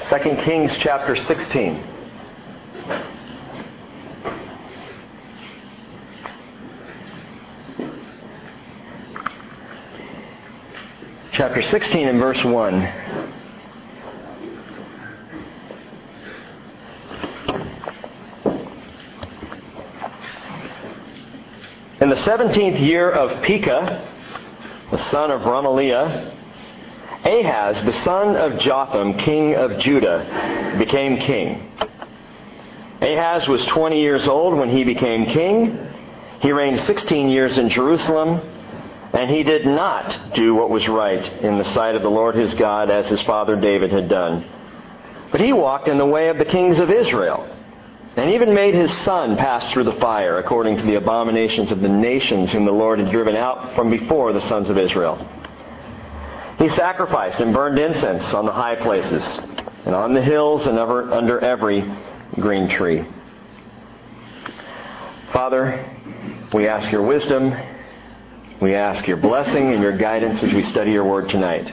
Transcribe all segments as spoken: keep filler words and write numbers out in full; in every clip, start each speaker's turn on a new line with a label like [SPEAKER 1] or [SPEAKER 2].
[SPEAKER 1] Second Kings chapter sixteen. Chapter sixteen and verse one. In the seventeenth year of Pekah, the son of Remaliah, Ahaz, the son of Jotham, king of Judah, became king. Ahaz was twenty years old when he became king. He reigned sixteen years in Jerusalem, and he did not do what was right in the sight of the Lord his God, as his father David had done. But he walked in the way of the kings of Israel, and even made his son pass through the fire, according to the abominations of the nations whom the Lord had driven out from before the sons of Israel. He sacrificed and burned incense on the high places, and on the hills, and ever, under every green tree. Father, we ask your wisdom, we ask your blessing and your guidance as we study your word tonight.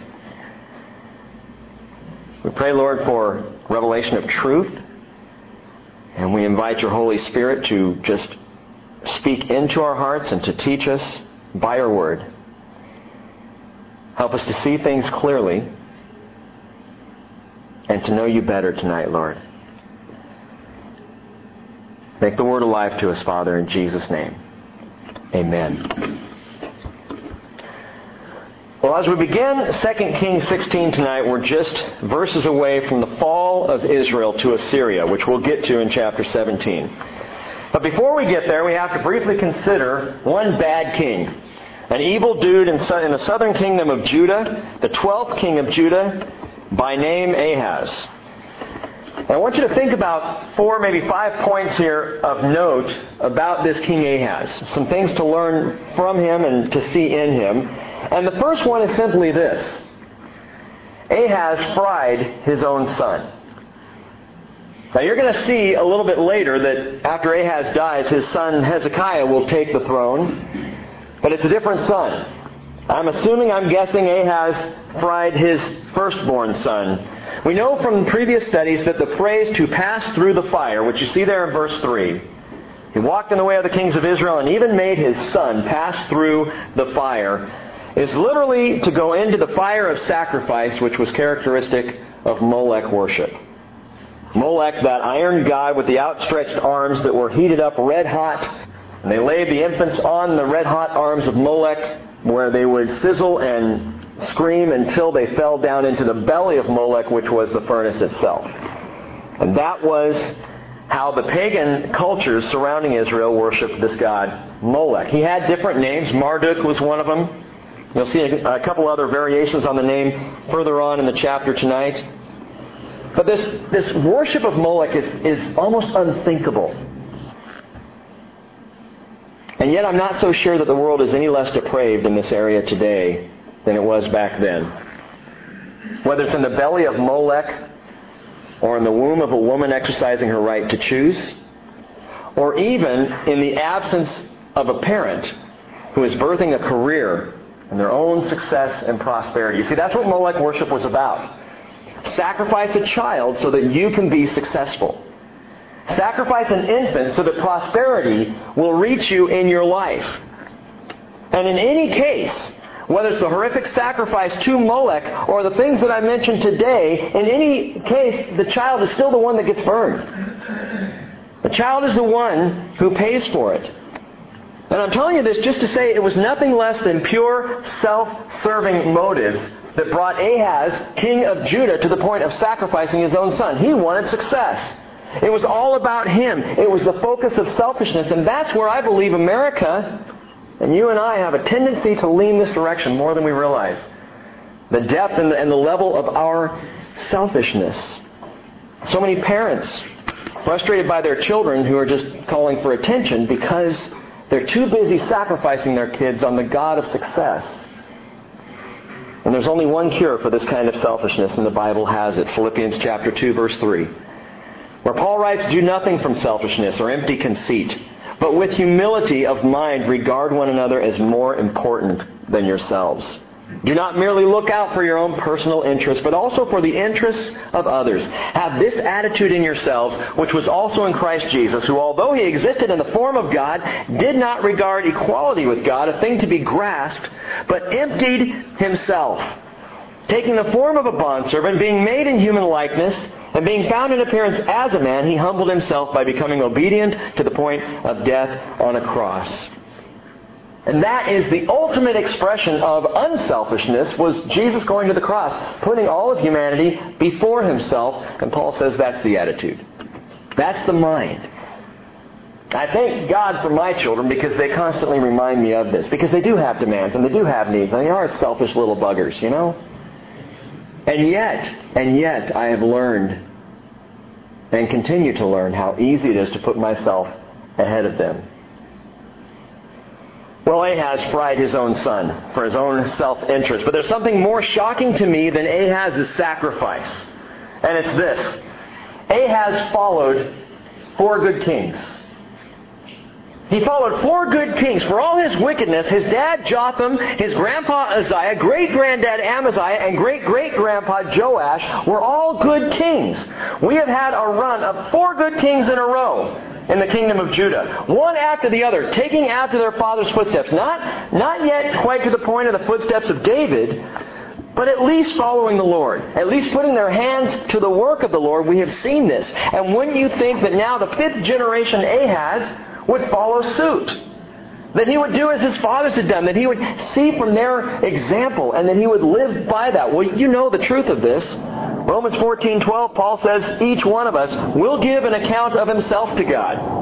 [SPEAKER 1] We pray, Lord, for revelation of truth, and we invite your Holy Spirit to just speak into our hearts and to teach us by your word. Help us to see things clearly and to know you better tonight, Lord. Make the word alive to us, Father, in Jesus' name. Amen. Well, as we begin Second Kings sixteen tonight, we're just verses away from the fall of Israel to Assyria, which we'll get to in chapter seventeen. But before we get there, we have to briefly consider one bad king. An evil dude in the southern kingdom of Judah, the twelfth king of Judah, by name Ahaz. And I want you to think about four, maybe five points here of note about this King Ahaz. Some things to learn from him and to see in him. And the first one is simply this. Ahaz fried his own son. Now you're going to see a little bit later that after Ahaz dies, his son Hezekiah will take the throne. But it's a different son. I'm assuming, I'm guessing Ahaz fried his firstborn son. We know from previous studies that the phrase to pass through the fire, which you see there in verse three, he walked in the way of the kings of Israel and even made his son pass through the fire, is literally to go into the fire of sacrifice, which was characteristic of Molech worship. Molech, that iron god with the outstretched arms that were heated up red hot, and they laid the infants on the red hot arms of Molech, where they would sizzle and scream until they fell down into the belly of Molech, which was the furnace itself. And that was how the pagan cultures surrounding Israel worshipped this god, Molech. He had different names. Marduk was one of them. You'll see a, a couple other variations on the name further on in the chapter tonight. But this, this worship of Molech is, is almost unthinkable. And yet I'm not so sure that the world is any less depraved in this area today than it was back then. Whether it's in the belly of Molech, or in the womb of a woman exercising her right to choose, or even in the absence of a parent who is birthing a career and their own success and prosperity. You see, that's what Molech worship was about. Sacrifice a child so that you can be successful. Sacrifice an infant so that prosperity will reach you in your life. And in any case, whether it's the horrific sacrifice to Molech or the things that I mentioned today, in any case, the child is still the one that gets burned. The child is the one who pays for it. And I'm telling you this just to say it was nothing less than pure self-serving motives that brought Ahaz, king of Judah, to the point of sacrificing his own son. He wanted success. It was all about him. It was the focus of selfishness. And that's where I believe America, and you and I, have a tendency to lean this direction more than we realize. The depth and the, and the level of our selfishness. So many parents frustrated by their children who are just calling for attention because they're too busy sacrificing their kids on the God of success. And there's only one cure for this kind of selfishness, and the Bible has it. Philippians chapter two, verse three. Where Paul writes, "Do nothing from selfishness or empty conceit, but with humility of mind regard one another as more important than yourselves." Do not merely look out for your own personal interests, but also for the interests of others. Have this attitude in yourselves, which was also in Christ Jesus, who, although he existed in the form of God, did not regard equality with God a thing to be grasped, but emptied himself, taking the form of a bondservant, being made in human likeness, and being found in appearance as a man, he humbled himself by becoming obedient to the point of death on a cross. And that is the ultimate expression of unselfishness, was Jesus going to the cross, putting all of humanity before himself. And Paul says that's the attitude. That's the mind. I thank God for my children because they constantly remind me of this. Because they do have demands and they do have needs. And they are selfish little buggers, you know? And yet, and yet I have learned and continue to learn how easy it is to put myself ahead of them. Well, Ahaz fried his own son for his own self-interest. But there's something more shocking to me than Ahaz's sacrifice. And it's this. Ahaz followed four good kings. He followed four good kings. For all his wickedness, his dad Jotham, his grandpa Uzziah, great-granddad Amaziah, and great-great-grandpa Joash were all good kings. We have had a run of four good kings in a row in the kingdom of Judah. One after the other, taking after their father's footsteps. Not, not yet quite to the point of the footsteps of David, but at least following the Lord. At least putting their hands to the work of the Lord. We have seen this. And wouldn't you think that now the fifth generation Ahaz would follow suit? That he would do as his fathers had done. That he would see from their example and that he would live by that. Well, you know the truth of this. Romans fourteen twelve, Paul says, each one of us will give an account of himself to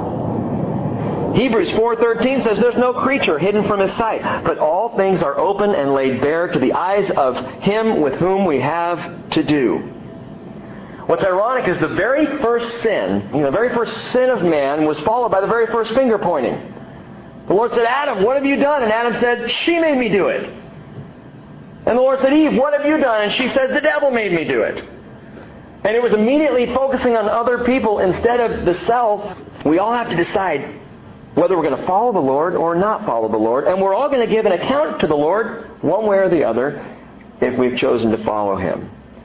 [SPEAKER 1] God. Hebrews four thirteen says, there's no creature hidden from his sight, but all things are open and laid bare to the eyes of him with whom we have to do. What's ironic is the very first sin, you know, the very first sin of man was followed by the very first finger pointing. The Lord said, Adam, what have you done? And Adam said, she made me do it. And the Lord said, Eve, what have you done? And she says, the devil made me do it. And it was immediately focusing on other people instead of the self. We all have to decide whether we're going to follow the Lord or not follow the Lord. And we're all going to give an account to the Lord, one way or the other, if we've chosen to follow Him.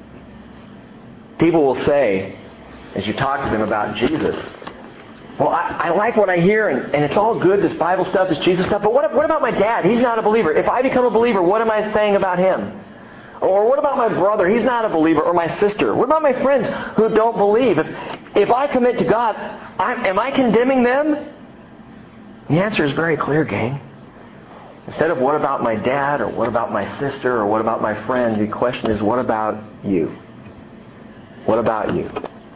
[SPEAKER 1] People will say, as you talk to them about Jesus, well, I, I like what I hear, and, and it's all good, this Bible stuff, this Jesus stuff, but what, what about my dad? He's not a believer. If I become a believer, what am I saying about him? Or what about my brother? He's not a believer. Or my sister? What about my friends who don't believe? If, if I commit to God, I'm, am I condemning them? The answer is very clear, gang. Instead of what about my dad, or what about my sister, or what about my friend, the question is, what about you? What about you?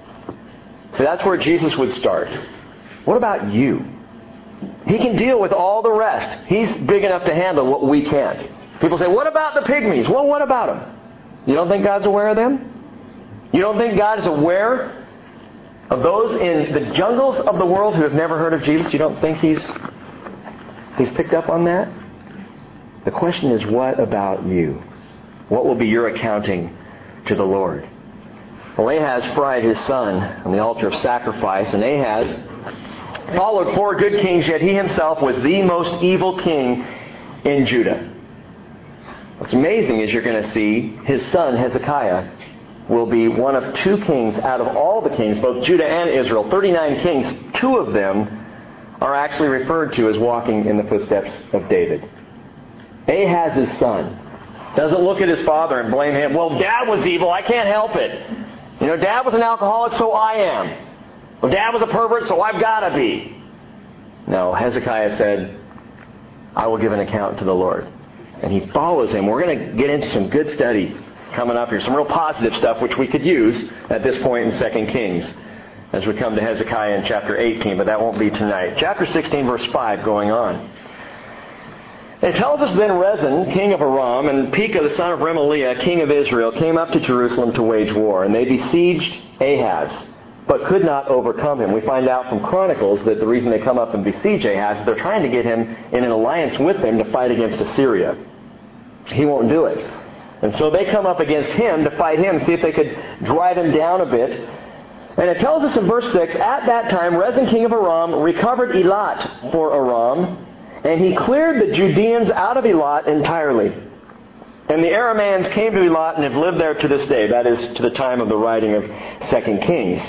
[SPEAKER 1] So that's where Jesus would start. What about you? He can deal with all the rest. He's big enough to handle what we can't. People say, what about the pygmies? Well, what about them? You don't think God's aware of them? You don't think God is aware of those in the jungles of the world who have never heard of Jesus? You don't think He's He's picked up on that? The question is, what about you? What will be your accounting to the Lord? Well, Ahaz fried his son on the altar of sacrifice, and Ahaz followed four good kings, yet he himself was the most evil king in Judah. What's amazing is you're going to see his son Hezekiah will be one of two kings out of all the kings, both Judah and Israel, thirty-nine kings. Two of them are actually referred to as walking in the footsteps of David. Ahaz's son doesn't look at his father and blame him. Well, Dad was evil. I can't help it. You know, Dad was an alcoholic, so I am. Well, Dad was a pervert, so I've got to be. No, Hezekiah said, I will give an account to the Lord. And he follows him. We're going to get into some good study coming up here. Some real positive stuff which we could use at this point in Second Kings as we come to Hezekiah in chapter eighteen. But that won't be tonight. Chapter sixteen, verse five, going on. It tells us then Rezin, king of Aram, and Pekah, the son of Remaliah, king of Israel, came up to Jerusalem to wage war. And they besieged Ahaz, but could not overcome him. We find out from Chronicles that the reason they come up and besiege Ahaz is they're trying to get him in an alliance with them to fight against Assyria. He won't do it. And so they come up against him to fight him, see if they could drive him down a bit. And it tells us in verse six, at that time Rezin, king of Aram, recovered Elat for Aram, and he cleared the Judeans out of Elat entirely. And the Arameans came to Elat and have lived there to this day. That is, to the time of the writing of Second Kings.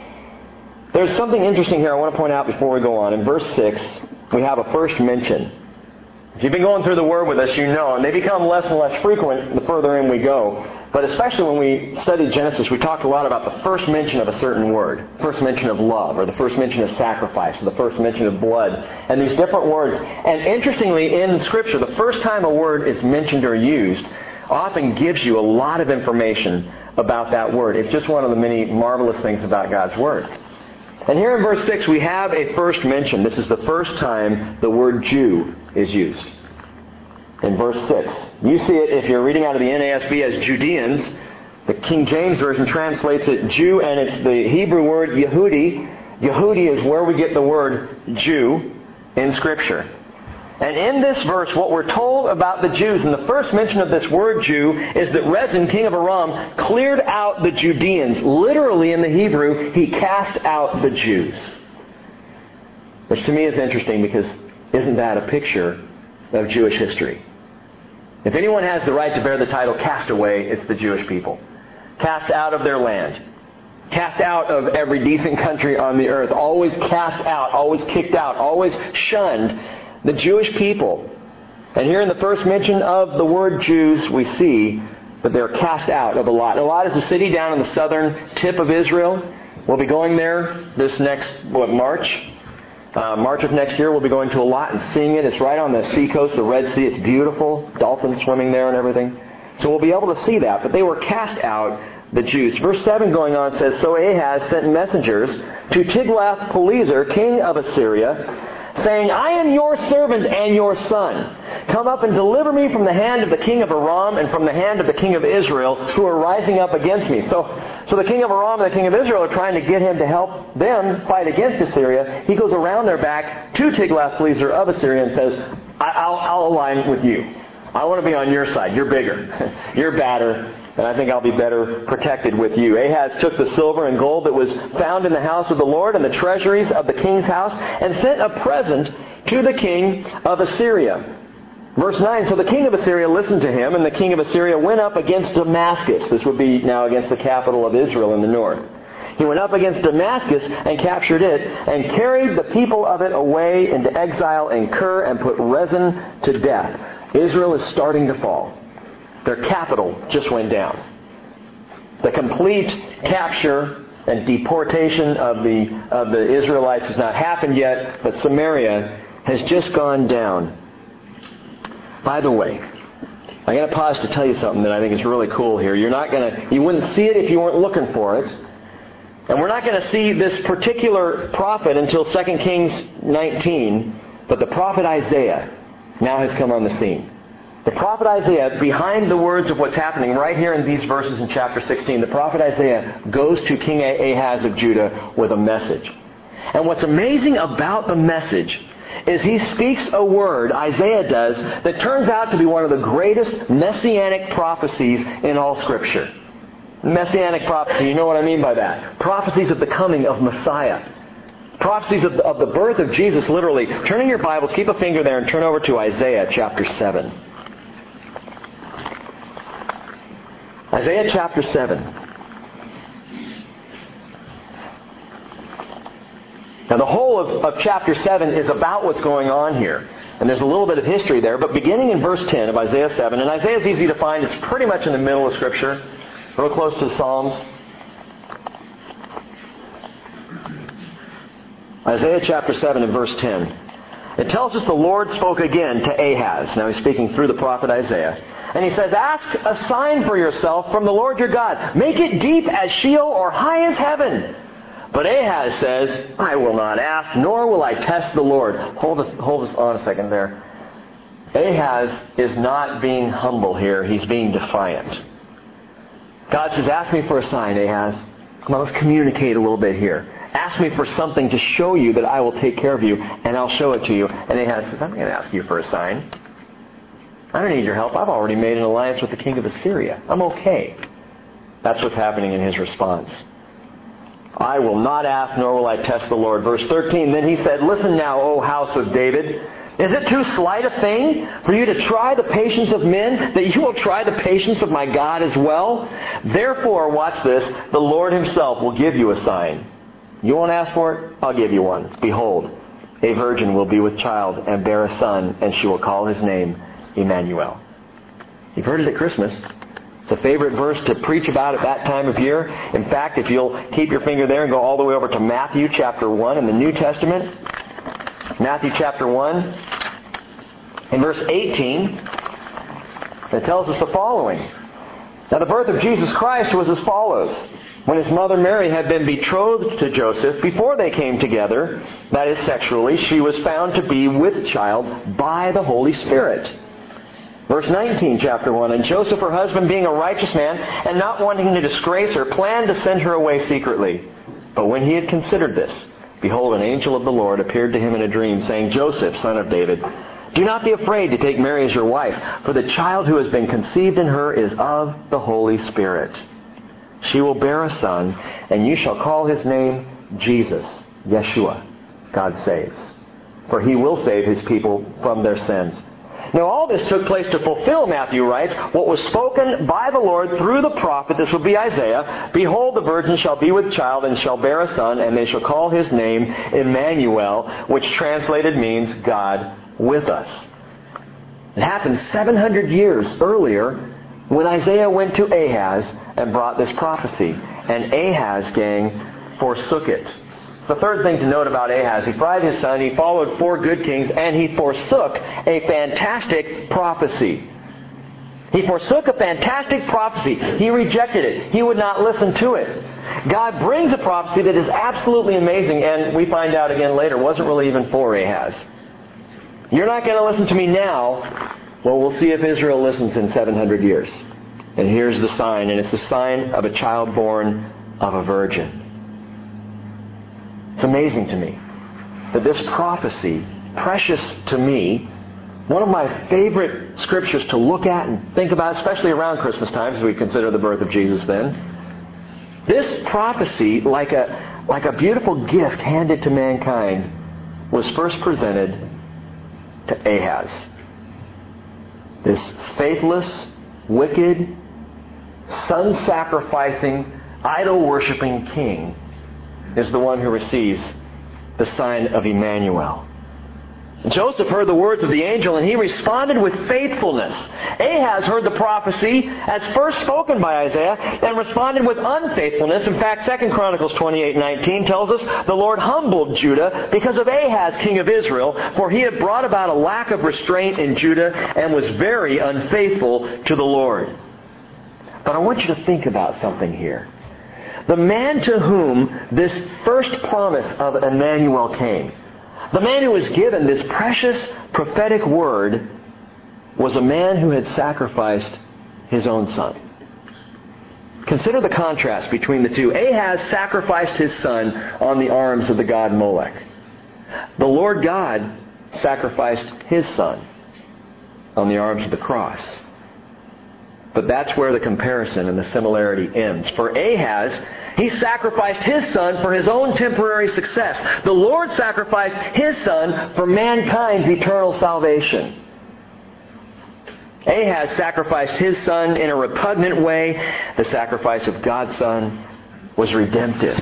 [SPEAKER 1] There's something interesting here I want to point out before we go on. In verse six, we have a first mention. If you've been going through the Word with us, you know, and they become less and less frequent the further in we go. But especially when we studied Genesis, we talked a lot about the first mention of a certain word. First mention of love, or the first mention of sacrifice, or the first mention of blood. And these different words. And interestingly, in Scripture, the first time a word is mentioned or used often gives you a lot of information about that word. It's just one of the many marvelous things about God's Word. And here in verse six, we have a first mention. This is the first time the word Jew is used. In verse six. You see it if you're reading out of the N A S B as Judeans. The King James Version translates it Jew, and it's the Hebrew word Yehudi. Yehudi is where we get the word Jew in Scripture. And in this verse, what we're told about the Jews, and the first mention of this word Jew, is that Rezin, king of Aram, cleared out the Judeans. Literally in the Hebrew, he cast out the Jews. Which to me is interesting, because isn't that a picture of Jewish history? If anyone has the right to bear the title castaway, it's the Jewish people. Cast out of their land. Cast out of every decent country on the earth. Always cast out. Always kicked out. Always shunned. The Jewish people. And here in the first mention of the word Jews, we see that they're cast out of Elat. Elat is a city down in the southern tip of Israel. We'll be going there this next, what, March? Uh, March of next year, we'll be going to Elat and seeing it. It's right on the seacoast, the Red Sea. It's beautiful. Dolphins swimming there and everything. So we'll be able to see that. But they were cast out, the Jews. Verse seven going on says, So Ahaz sent messengers to Tiglath-Pileser, king of Assyria, saying, I am your servant and your son. Come up and deliver me from the hand of the king of Aram and from the hand of the king of Israel, who are rising up against me. So, so the king of Aram and the king of Israel are trying to get him to help them fight against Assyria. He goes around their back to Tiglath-Pileser of Assyria and says, I, I'll, I'll align with you. I want to be on your side. You're bigger. You're badder. And I think I'll be better protected with you. Ahaz took the silver and gold that was found in the house of the Lord and the treasuries of the king's house and sent a present to the king of Assyria. Verse nine, So the king of Assyria listened to him, and the king of Assyria went up against Damascus. This would be now against the capital of Israel in the north. He went up against Damascus and captured it and carried the people of it away into exile in Kir and put Rezin to death. Israel is starting to fall. Their capital just went down. The complete capture and deportation of the of the Israelites has not happened yet, but Samaria has just gone down. By the way, I'm going to pause to tell you something that I think is really cool here. You're not going to, you wouldn't see it if you weren't looking for it. And we're not going to see this particular prophet until Second Kings nineteen, but the prophet Isaiah now has come on the scene. The prophet Isaiah, behind the words of what's happening right here in these verses in chapter sixteen, the prophet Isaiah goes to King Ahaz of Judah with a message. And what's amazing about the message is he speaks a word, Isaiah does, that turns out to be one of the greatest messianic prophecies in all Scripture. Messianic prophecy, you know what I mean by that. Prophecies of the coming of Messiah. Prophecies of the, of the birth of Jesus, literally. Turn in your Bibles, keep a finger there, and turn over to Isaiah chapter seven. Isaiah chapter seven. Now the whole of, of chapter seven is about what's going on here. And there's a little bit of history there. But beginning in verse ten of Isaiah seven, and Isaiah is easy to find. It's pretty much in the middle of Scripture. Real close to the Psalms. Isaiah chapter seven and verse ten. It tells us the Lord spoke again to Ahaz. Now he's speaking through the prophet Isaiah. And he says, Ask a sign for yourself from the Lord your God. Make it deep as Sheol or high as heaven. But Ahaz says, I will not ask, nor will I test the Lord. Hold us, hold us on a second there. Ahaz is not being humble here. He's being defiant. God says, ask me for a sign, Ahaz. Come on, let's communicate a little bit here. Ask me for something to show you that I will take care of you, and I'll show it to you. And Ahaz says, I'm not going to ask you for a sign. I don't need your help. I've already made an alliance with the king of Assyria. I'm okay. That's what's happening in his response. I will not ask, nor will I test the Lord. Verse thirteen, Then he said, Listen now, O house of David. Is it too slight a thing for you to try the patience of men, that you will try the patience of my God as well? Therefore, watch this, the Lord Himself will give you a sign. You won't ask for it? I'll give you one. Behold, a virgin will be with child and bear a son, and she will call His name Emmanuel. You've heard it at Christmas. It's a favorite verse to preach about at that time of year. In fact, if you'll keep your finger there and go all the way over to Matthew chapter one in the New Testament. Matthew chapter one, in verse eighteen, it tells us the following. Now the birth of Jesus Christ was as follows. When His mother Mary had been betrothed to Joseph, before they came together, that is sexually, she was found to be with child by the Holy Spirit. Verse nineteen, chapter one, and Joseph, her husband, being a righteous man, and not wanting to disgrace her, planned to send her away secretly. But when he had considered this, behold, an angel of the Lord appeared to him in a dream, saying, Joseph, son of David, do not be afraid to take Mary as your wife, for the child who has been conceived in her is of the Holy Spirit. She will bear a son, and you shall call his name Jesus, Yeshua, God saves. For he will save his people from their sins. Now all this took place to fulfill, Matthew writes, what was spoken by the Lord through the prophet, this would be Isaiah, behold, the virgin shall be with child and shall bear a son, and they shall call his name Emmanuel, which translated means God with us. It happened seven hundred years earlier when Isaiah went to Ahaz and brought this prophecy. And Ahaz, gang, forsook it. The third thing to note about Ahaz, he fried his son, he followed four good kings, and he forsook a fantastic prophecy. He forsook a fantastic prophecy. He rejected it. He would not listen to it. God brings a prophecy that is absolutely amazing, and we find out again later, wasn't really even for Ahaz. You're not going to listen to me now. Well, we'll see if Israel listens in seven hundred years. And here's the sign, and it's the sign of a child born of a virgin. It's amazing to me that this prophecy, precious to me, one of my favorite scriptures to look at and think about, especially around Christmas time, as we consider the birth of Jesus then. This prophecy, like a, like a beautiful gift handed to mankind, was first presented to Ahaz. This faithless, wicked, son-sacrificing, idol-worshipping king is the one who receives the sign of Emmanuel. Joseph heard the words of the angel, and he responded with faithfulness. Ahaz heard the prophecy as first spoken by Isaiah and responded with unfaithfulness. In fact, Second Chronicles twenty-eight nineteen tells us the Lord humbled Judah because of Ahaz, king of Israel, for he had brought about a lack of restraint in Judah and was very unfaithful to the Lord. But I want you to think about something here. The man to whom this first promise of Emmanuel came, the man who was given this precious prophetic word, was a man who had sacrificed his own son. Consider the contrast between the two. Ahaz sacrificed his son on the arms of the god Molech. The Lord God sacrificed His son on the arms of the cross. But that's where the comparison and the similarity ends. For Ahaz, he sacrificed his son for his own temporary success. The Lord sacrificed His son for mankind's eternal salvation. Ahaz sacrificed his son in a repugnant way. The sacrifice of God's son was redemptive.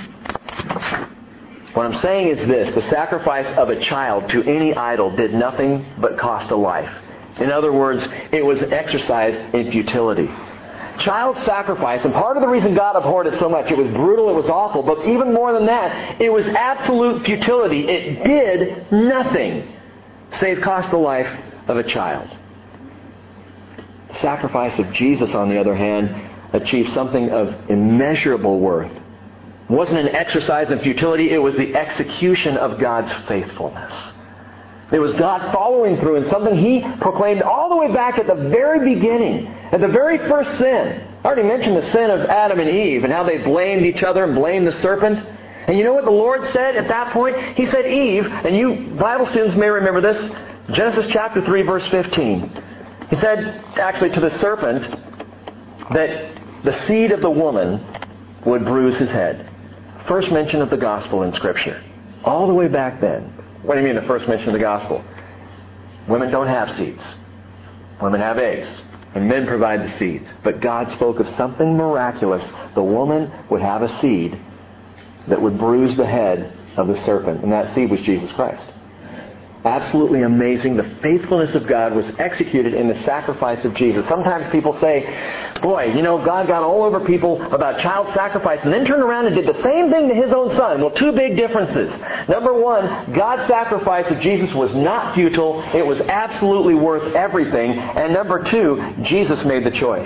[SPEAKER 1] What I'm saying is this: the sacrifice of a child to any idol did nothing but cost a life. In other words, it was an exercise in futility. Child sacrifice, and part of the reason God abhorred it so much, it was brutal, it was awful, but even more than that, it was absolute futility. It did nothing save cost the life of a child. The sacrifice of Jesus, on the other hand, achieved something of immeasurable worth. It wasn't an exercise in futility, it was the execution of God's faithfulness. It was God following through in something He proclaimed all the way back at the very beginning, at the very first sin. I already mentioned the sin of Adam and Eve and how they blamed each other and blamed the serpent. And you know what the Lord said at that point? He said, Eve, and you Bible students may remember this, Genesis chapter three, verse fifteen. He said, actually to the serpent, that the seed of the woman would bruise his head. First mention of the gospel in Scripture. All the way back then. What do you mean the first mention of the gospel? Women don't have seeds. Women have eggs. And men provide the seeds. But God spoke of something miraculous. The woman would have a seed that would bruise the head of the serpent. And that seed was Jesus Christ. Absolutely amazing. The faithfulness of God was executed in the sacrifice of Jesus. Sometimes people say, boy, you know, God got all over people about child sacrifice and then turned around and did the same thing to His own Son. Well, two big differences. Number one, God's sacrifice of Jesus was not futile. It was absolutely worth everything. And number two, Jesus made the choice.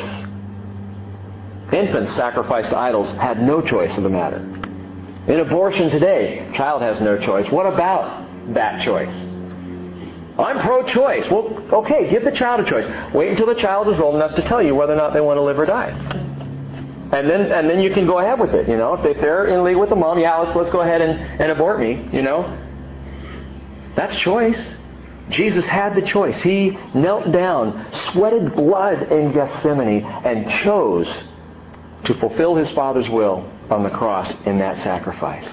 [SPEAKER 1] Infants sacrificed to idols had no choice in the matter. In abortion today, child has no choice. What about that choice? I'm pro-choice. Well, okay, give the child a choice. Wait until the child is old enough to tell you whether or not they want to live or die. And then and then you can go ahead with it, you know. If they're in league with the mom, yeah, let's, let's go ahead and, and abort me, you know. That's choice. Jesus had the choice. He knelt down, sweated blood in Gethsemane, and chose to fulfill His Father's will on the cross in that sacrifice.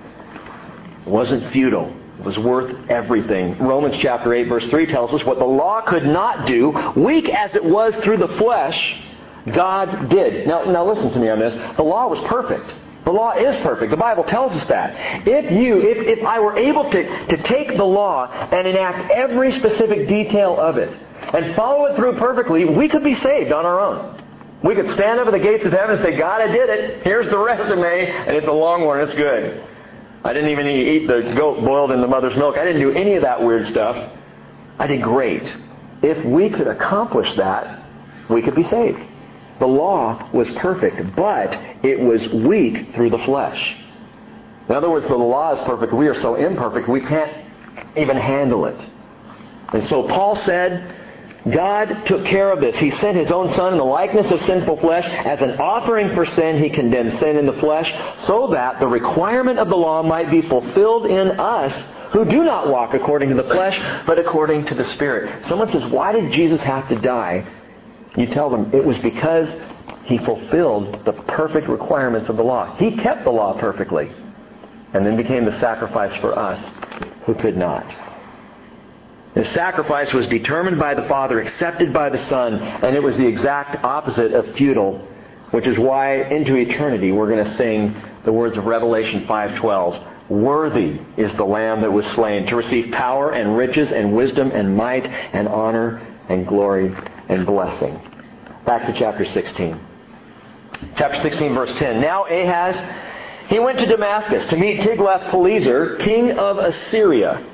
[SPEAKER 1] It wasn't futile. It was worth everything. Romans chapter eight verse three tells us what the law could not do, weak as it was through the flesh, God did. Now, now listen to me on this. The law was perfect. The law is perfect. The Bible tells us that. If you, if, if I were able to, to take the law and enact every specific detail of it and follow it through perfectly, we could be saved on our own. We could stand up at the gates of heaven and say, God, I did it. Here's the resume. And it's a long one. It's good. I didn't even eat the goat boiled in the mother's milk. I didn't do any of that weird stuff. I did great. If we could accomplish that, we could be saved. The law was perfect, but it was weak through the flesh. In other words, the law is perfect. We are so imperfect, we can't even handle it. And so Paul said, God took care of this. He sent His own Son in the likeness of sinful flesh. As an offering for sin, He condemned sin in the flesh, so that the requirement of the law might be fulfilled in us who do not walk according to the flesh, but according to the Spirit. Someone says, why did Jesus have to die? You tell them, it was because He fulfilled the perfect requirements of the law. He kept the law perfectly, and then became the sacrifice for us who could not. The sacrifice was determined by the Father, accepted by the Son, and it was the exact opposite of futile, which is why into eternity we're going to sing the words of Revelation five twelve. Worthy is the Lamb that was slain to receive power and riches and wisdom and might and honor and glory and blessing. Back to chapter sixteen. Chapter sixteen, verse ten. Now Ahaz, he went to Damascus to meet Tiglath-Pileser, king of Assyria.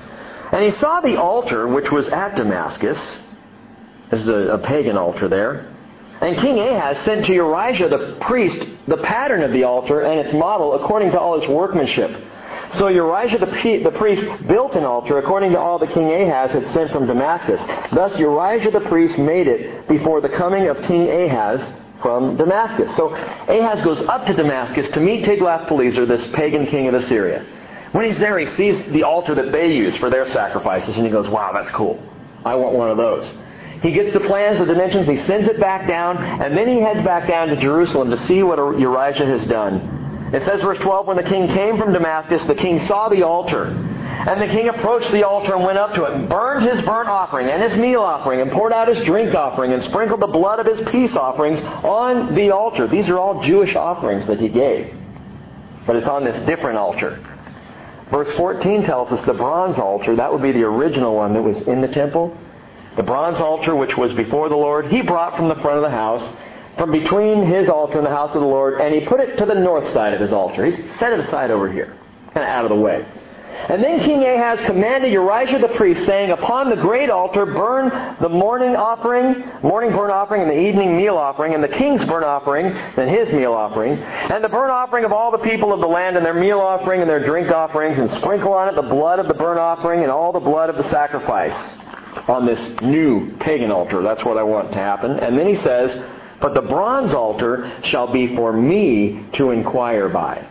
[SPEAKER 1] And he saw the altar which was at Damascus. This is a, a pagan altar there. And King Ahaz sent to Urijah the priest the pattern of the altar and its model according to all its workmanship. So Urijah the, the priest built an altar according to all that King Ahaz had sent from Damascus. Thus Urijah the priest made it before the coming of King Ahaz from Damascus. So Ahaz goes up to Damascus to meet Tiglath-Pileser, this pagan king of Assyria. When he's there, he sees the altar that they use for their sacrifices, and he goes, wow, that's cool. I want one of those. He gets the plans, the dimensions, he sends it back down, and then he heads back down to Jerusalem to see what Urijah has done. It says, verse twelve, when the king came from Damascus, the king saw the altar. And the king approached the altar and went up to it, and burned his burnt offering and his meal offering, and poured out his drink offering, and sprinkled the blood of his peace offerings on the altar. These are all Jewish offerings that he gave. But it's on this different altar. Verse fourteen tells us the bronze altar, that would be the original one that was in the temple. The bronze altar which was before the Lord, he brought from the front of the house, from between his altar and the house of the Lord, and he put it to the north side of his altar. He set it aside over here, kind of out of the way. And then King Ahaz commanded Urijah the priest, saying, upon the great altar burn the morning offering, morning burnt offering, and the evening meal offering, and the king's burnt offering, and his meal offering, and the burnt offering of all the people of the land, and their meal offering, and their drink offerings, and sprinkle on it the blood of the burnt offering, and all the blood of the sacrifice. On this new pagan altar. That's what I want to happen. And then he says, but the bronze altar shall be for me to inquire by.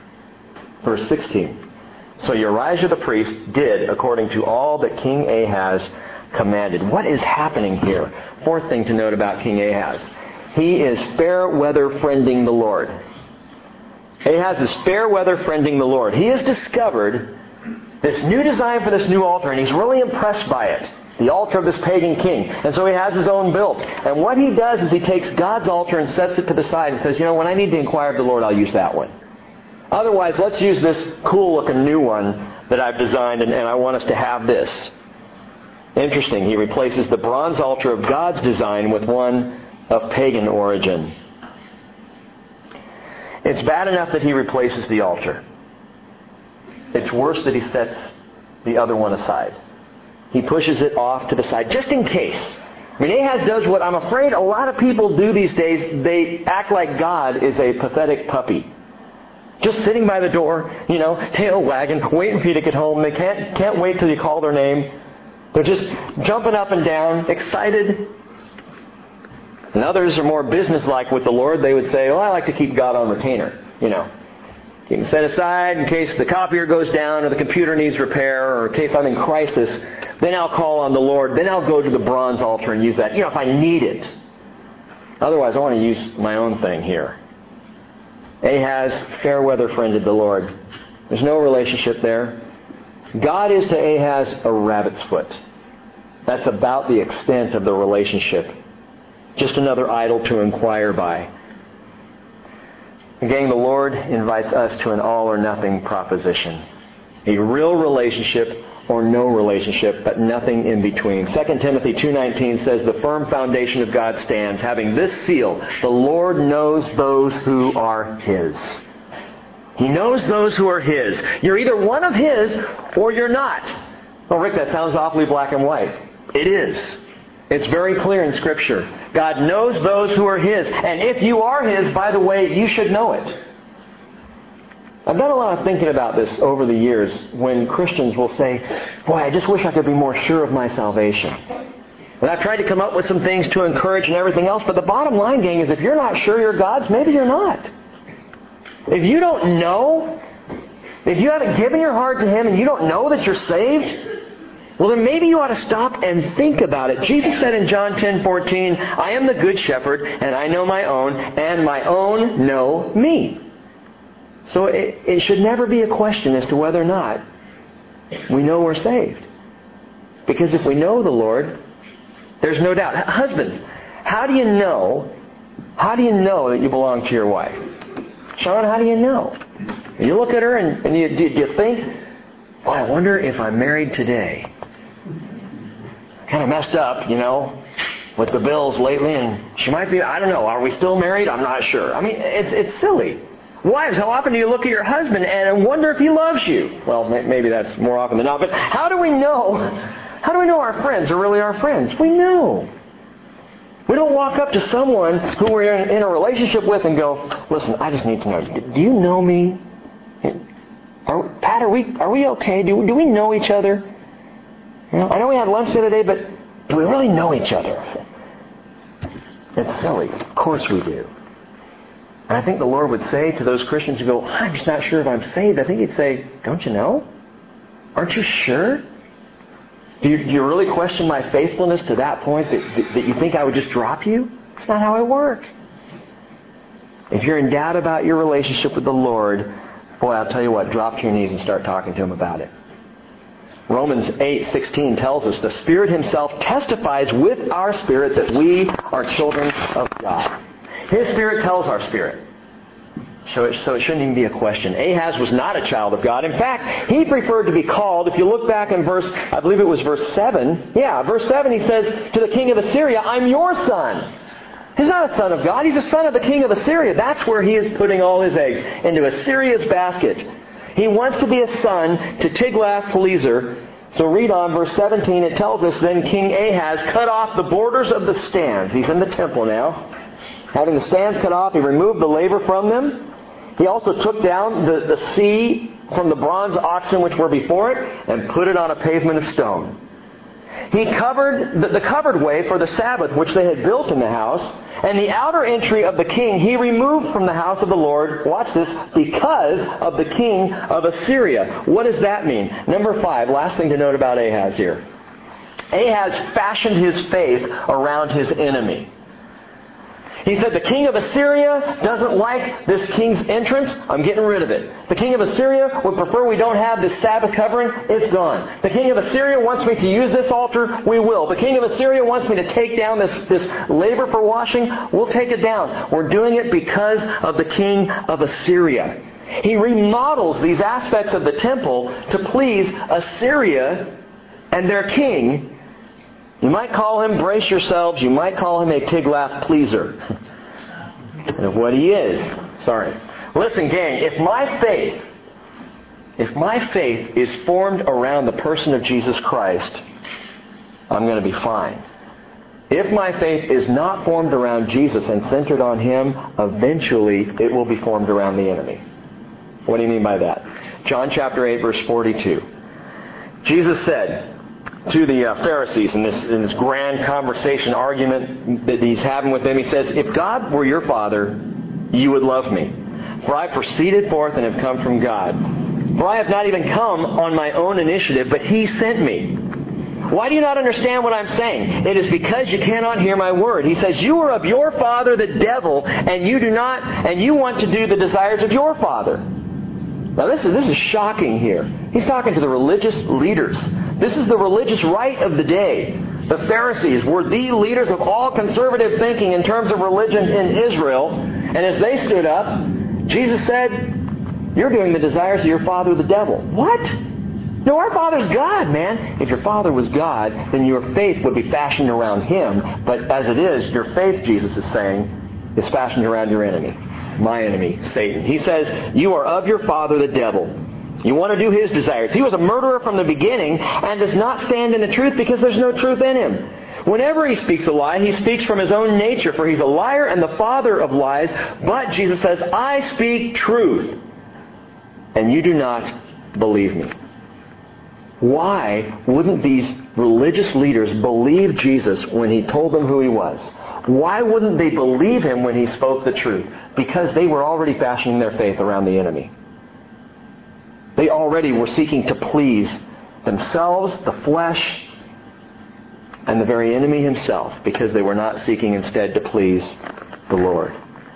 [SPEAKER 1] Verse sixteen. So Urijah the priest did according to all that King Ahaz commanded. What is happening here? Fourth thing to note about King Ahaz. He is fair weather friending the Lord. Ahaz is fair weather friending the Lord. He has discovered this new design for this new altar, and he's really impressed by it. The altar of this pagan king. And so he has his own built. And what he does is he takes God's altar and sets it to the side and says, you know, when I need to inquire of the Lord, I'll use that one. Otherwise, let's use this cool-looking new one that I've designed, and, and I want us to have this. Interesting. He replaces the bronze altar of God's design with one of pagan origin. It's bad enough that he replaces the altar. It's worse that he sets the other one aside. He pushes it off to the side, just in case. I mean, Ahaz does what I'm afraid a lot of people do these days. They act like God is a pathetic puppy. Just sitting by the door, you know, tail wagging, waiting for you to get home. They can't can't wait till you call their name. They're just jumping up and down, excited. And others are more businesslike with the Lord. They would say, oh, I like to keep God on retainer, you know. Keep him set aside in case the copier goes down or the computer needs repair or in case I'm in crisis. Then I'll call on the Lord. Then I'll go to the bronze altar and use that, you know, if I need it. Otherwise, I want to use my own thing here. Ahaz fair weather friended the Lord. There's no relationship there. God is to Ahaz a rabbit's foot. That's about the extent of the relationship. Just another idol to inquire by. Again, the Lord invites us to an all or nothing proposition. A real relationship or no relationship, but nothing in between. Second Timothy two nineteen says, the firm foundation of God stands, having this seal, the Lord knows those who are His. He knows those who are His. You're either one of His or you're not. Well, Rick, that sounds awfully black and white. It is. It's very clear in Scripture. God knows those who are His. And if you are His, by the way, you should know it. I've done a lot of thinking about this over the years when Christians will say, boy, I just wish I could be more sure of my salvation. And I've tried to come up with some things to encourage and everything else, but the bottom line, gang, is if you're not sure you're God's, maybe you're not. If you don't know, if you haven't given your heart to Him and you don't know that you're saved, well, then maybe you ought to stop and think about it. Jesus said in John ten fourteen, I am the good shepherd, and I know my own, and my own know me. So it, it should never be a question as to whether or not we know we're saved. Because if we know the Lord, there's no doubt. Husbands, how do you know, how do you know that you belong to your wife? Sean, how do you know? You look at her and, and you, do you think, well, I wonder if I'm married today. Kind of messed up, you know, with the bills lately, and she might be, I don't know, are we still married? I'm not sure. I mean, it's it's silly. Wives, how often do you look at your husband and wonder if he loves you? Well, maybe that's more often than not, but how do we know, how do we know our friends are really our friends? We know. We don't walk up to someone who we're in, in a relationship with and go, listen, I just need to know, do you know me? Are, Pat, are we are we okay? Do, do we know each other? You know, I know we had lunch the other day, but do we really know each other? It's silly. Of course we do. And I think the Lord would say to those Christians who go, I'm just not sure if I'm saved. I think He'd say, don't you know? Aren't you sure? Do you, do you really question my faithfulness to that point that, that you think I would just drop you? That's not how I work. If you're in doubt about your relationship with the Lord, boy, I'll tell you what, drop to your knees and start talking to Him about it. Romans eight sixteen tells us the Spirit Himself testifies with our spirit that we are children of God. His Spirit tells our spirit. So it, so it shouldn't even be a question. Ahaz was not a child of God. In fact, he preferred to be called, if you look back in verse, I believe it was verse seven. Yeah, verse seven, he says to the king of Assyria, I'm your son. He's not a son of God. He's a son of the king of Assyria. That's where he is putting all his eggs, into Assyria's basket. He wants to be a son to Tiglath-Pileser. So read on, verse seventeen, it tells us, then King Ahaz cut off the borders of the stands. He's in the temple now. Having the stands cut off, he removed the laver from them. He also took down the, the sea from the bronze oxen which were before it and put it on a pavement of stone. He covered the, the covered way for the Sabbath which they had built in the house, and the outer entry of the king he removed from the house of the Lord, watch this, because of the king of Assyria. What does that mean? Number five, last thing to note about Ahaz here. Ahaz fashioned his faith around his enemy. He said, the king of Assyria doesn't like this king's entrance. I'm getting rid of it. The king of Assyria would prefer we don't have this Sabbath covering. It's gone. The king of Assyria wants me to use this altar. We will. The king of Assyria wants me to take down this, this laver for washing. We'll take it down. We're doing it because of the king of Assyria. He remodels these aspects of the temple to please Assyria and their king. You might call him, brace yourselves, you might call him a Tiglath-Pileser. And what he is. Sorry. Listen, gang, if my faith, if my faith is formed around the person of Jesus Christ, I'm going to be fine. If my faith is not formed around Jesus and centered on Him, eventually it will be formed around the enemy. What do you mean by that? John chapter eight, verse forty-two. Jesus said to the uh, Pharisees in this, in this grand conversation argument that He's having with them, He says, if God were your Father, you would love me. For I proceeded forth and have come from God. For I have not even come on my own initiative, but He sent me. Why do you not understand what I'm saying? It is because you cannot hear my word. He says, you are of your father the devil, and you do not, and you want to do the desires of your father. Now this is, this is shocking here. He's talking to the religious leaders. This is the religious right of the day. The Pharisees were the leaders of all conservative thinking in terms of religion in Israel. And as they stood up, Jesus said, you're doing the desires of your father the devil. What? No, our Father's God, man. If your Father was God, then your faith would be fashioned around Him. But as it is, your faith, Jesus is saying, is fashioned around your enemy. My enemy, Satan. He says, you are of your father the devil. You want to do his desires. He was a murderer from the beginning and does not stand in the truth because there's no truth in him. Whenever he speaks a lie, he speaks from his own nature, for he's a liar and the father of lies. But Jesus says, I speak truth, and you do not believe me. Why wouldn't these religious leaders believe Jesus when He told them who He was? Why wouldn't they believe Him when He spoke the truth? Because they were already fashioning their faith around the enemy. They already were seeking to please themselves, the flesh, and the very enemy himself, because they were not seeking instead to please the Lord.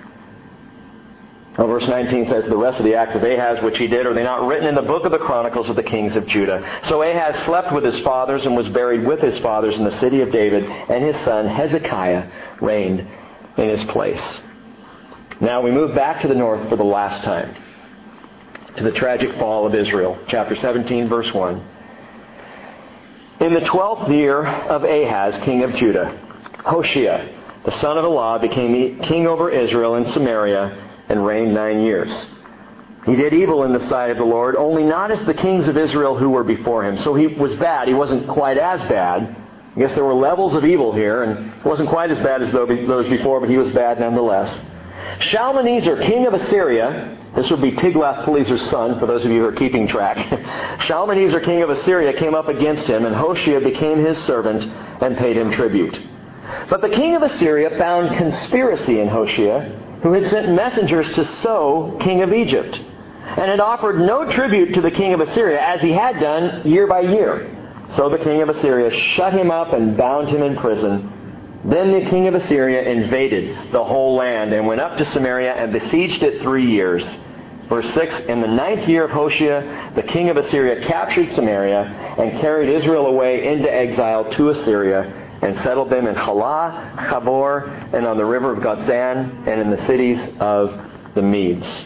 [SPEAKER 1] Well, verse nineteen says, the rest of the acts of Ahaz which he did, are they not written in the book of the Chronicles of the kings of Judah? So Ahaz slept with his fathers and was buried with his fathers in the city of David, and his son Hezekiah reigned in his place. Now we move back to the north for the last time, to the tragic fall of Israel. Chapter seventeen, verse one. In the twelfth year of Ahaz, king of Judah, Hoshea, the son of Elah, became king over Israel in Samaria, and reigned nine years. He did evil in the sight of the Lord, only not as the kings of Israel who were before him. So he was bad. He wasn't quite as bad. I guess there were levels of evil here, and it wasn't quite as bad as those before, but he was bad nonetheless. Shalmaneser, king of Assyria, this would be Tiglath-Pileser's son, for those of you who are keeping track. Shalmaneser, king of Assyria, came up against him, and Hoshea became his servant and paid him tribute. But the king of Assyria found conspiracy in Hoshea, who had sent messengers to So, king of Egypt, and had offered no tribute to the king of Assyria, as he had done year by year. So the king of Assyria shut him up and bound him in prison. Then the king of Assyria invaded the whole land and went up to Samaria and besieged it three years. Verse six, in the ninth year of Hoshea, the king of Assyria captured Samaria and carried Israel away into exile to Assyria, and settled them in Halah, Chabor, and on the river of Gotzan, and in the cities of the Medes.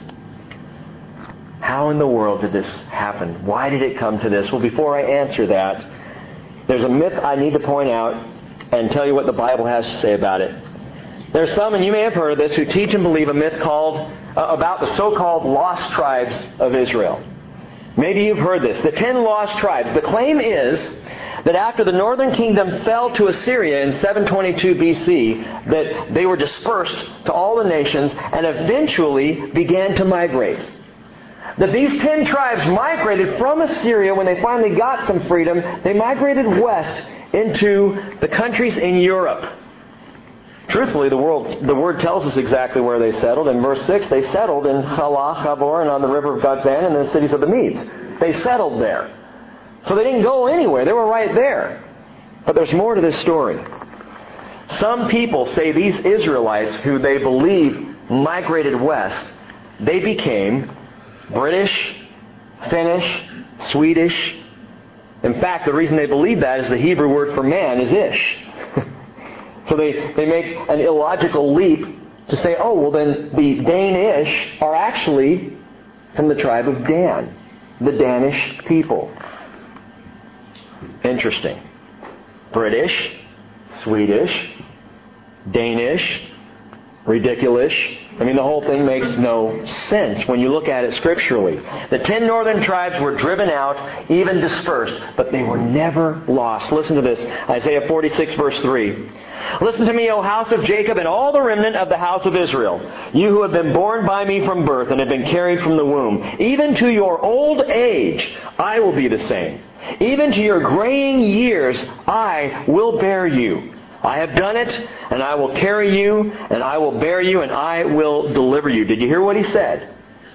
[SPEAKER 1] How in the world did this happen? Why did it come to this? Well, before I answer that, there's a myth I need to point out and tell you what the Bible has to say about it. There's some, and you may have heard of this, who teach and believe a myth called uh, about the so-called lost tribes of Israel. Maybe you've heard this. The ten lost tribes. The claim is that after the northern kingdom fell to Assyria in seven twenty-two B C, that they were dispersed to all the nations and eventually began to migrate. That these ten tribes migrated from Assyria when they finally got some freedom. They migrated west into the countries in Europe. Truthfully, the, world, the Word tells us exactly where they settled. In verse six, they settled in Halah, Chabor, and on the river of Gotzan, and in the cities of the Medes. They settled there. So they didn't go anywhere. They were right there. But there's more to this story. Some people say these Israelites, who they believe migrated west, they became British, Finnish, Swedish. In fact, the reason they believe that is the Hebrew word for man is ish. So they, they make an illogical leap to say, oh, well then the Danish are actually from the tribe of Dan, the Danish people. Interesting. British, Swedish, Danish, ridiculous. I mean, the whole thing makes no sense when you look at it scripturally. The ten northern tribes were driven out, even dispersed, but they were never lost. Listen to this, Isaiah forty-six, verse three. Listen to me, O house of Jacob, and all the remnant of the house of Israel, you who have been born by me from birth and have been carried from the womb. Even to your old age, I will be the same. Even to your graying years, I will bear you. I have done it, and I will carry you, and I will bear you, and I will deliver you. Did you hear what he said?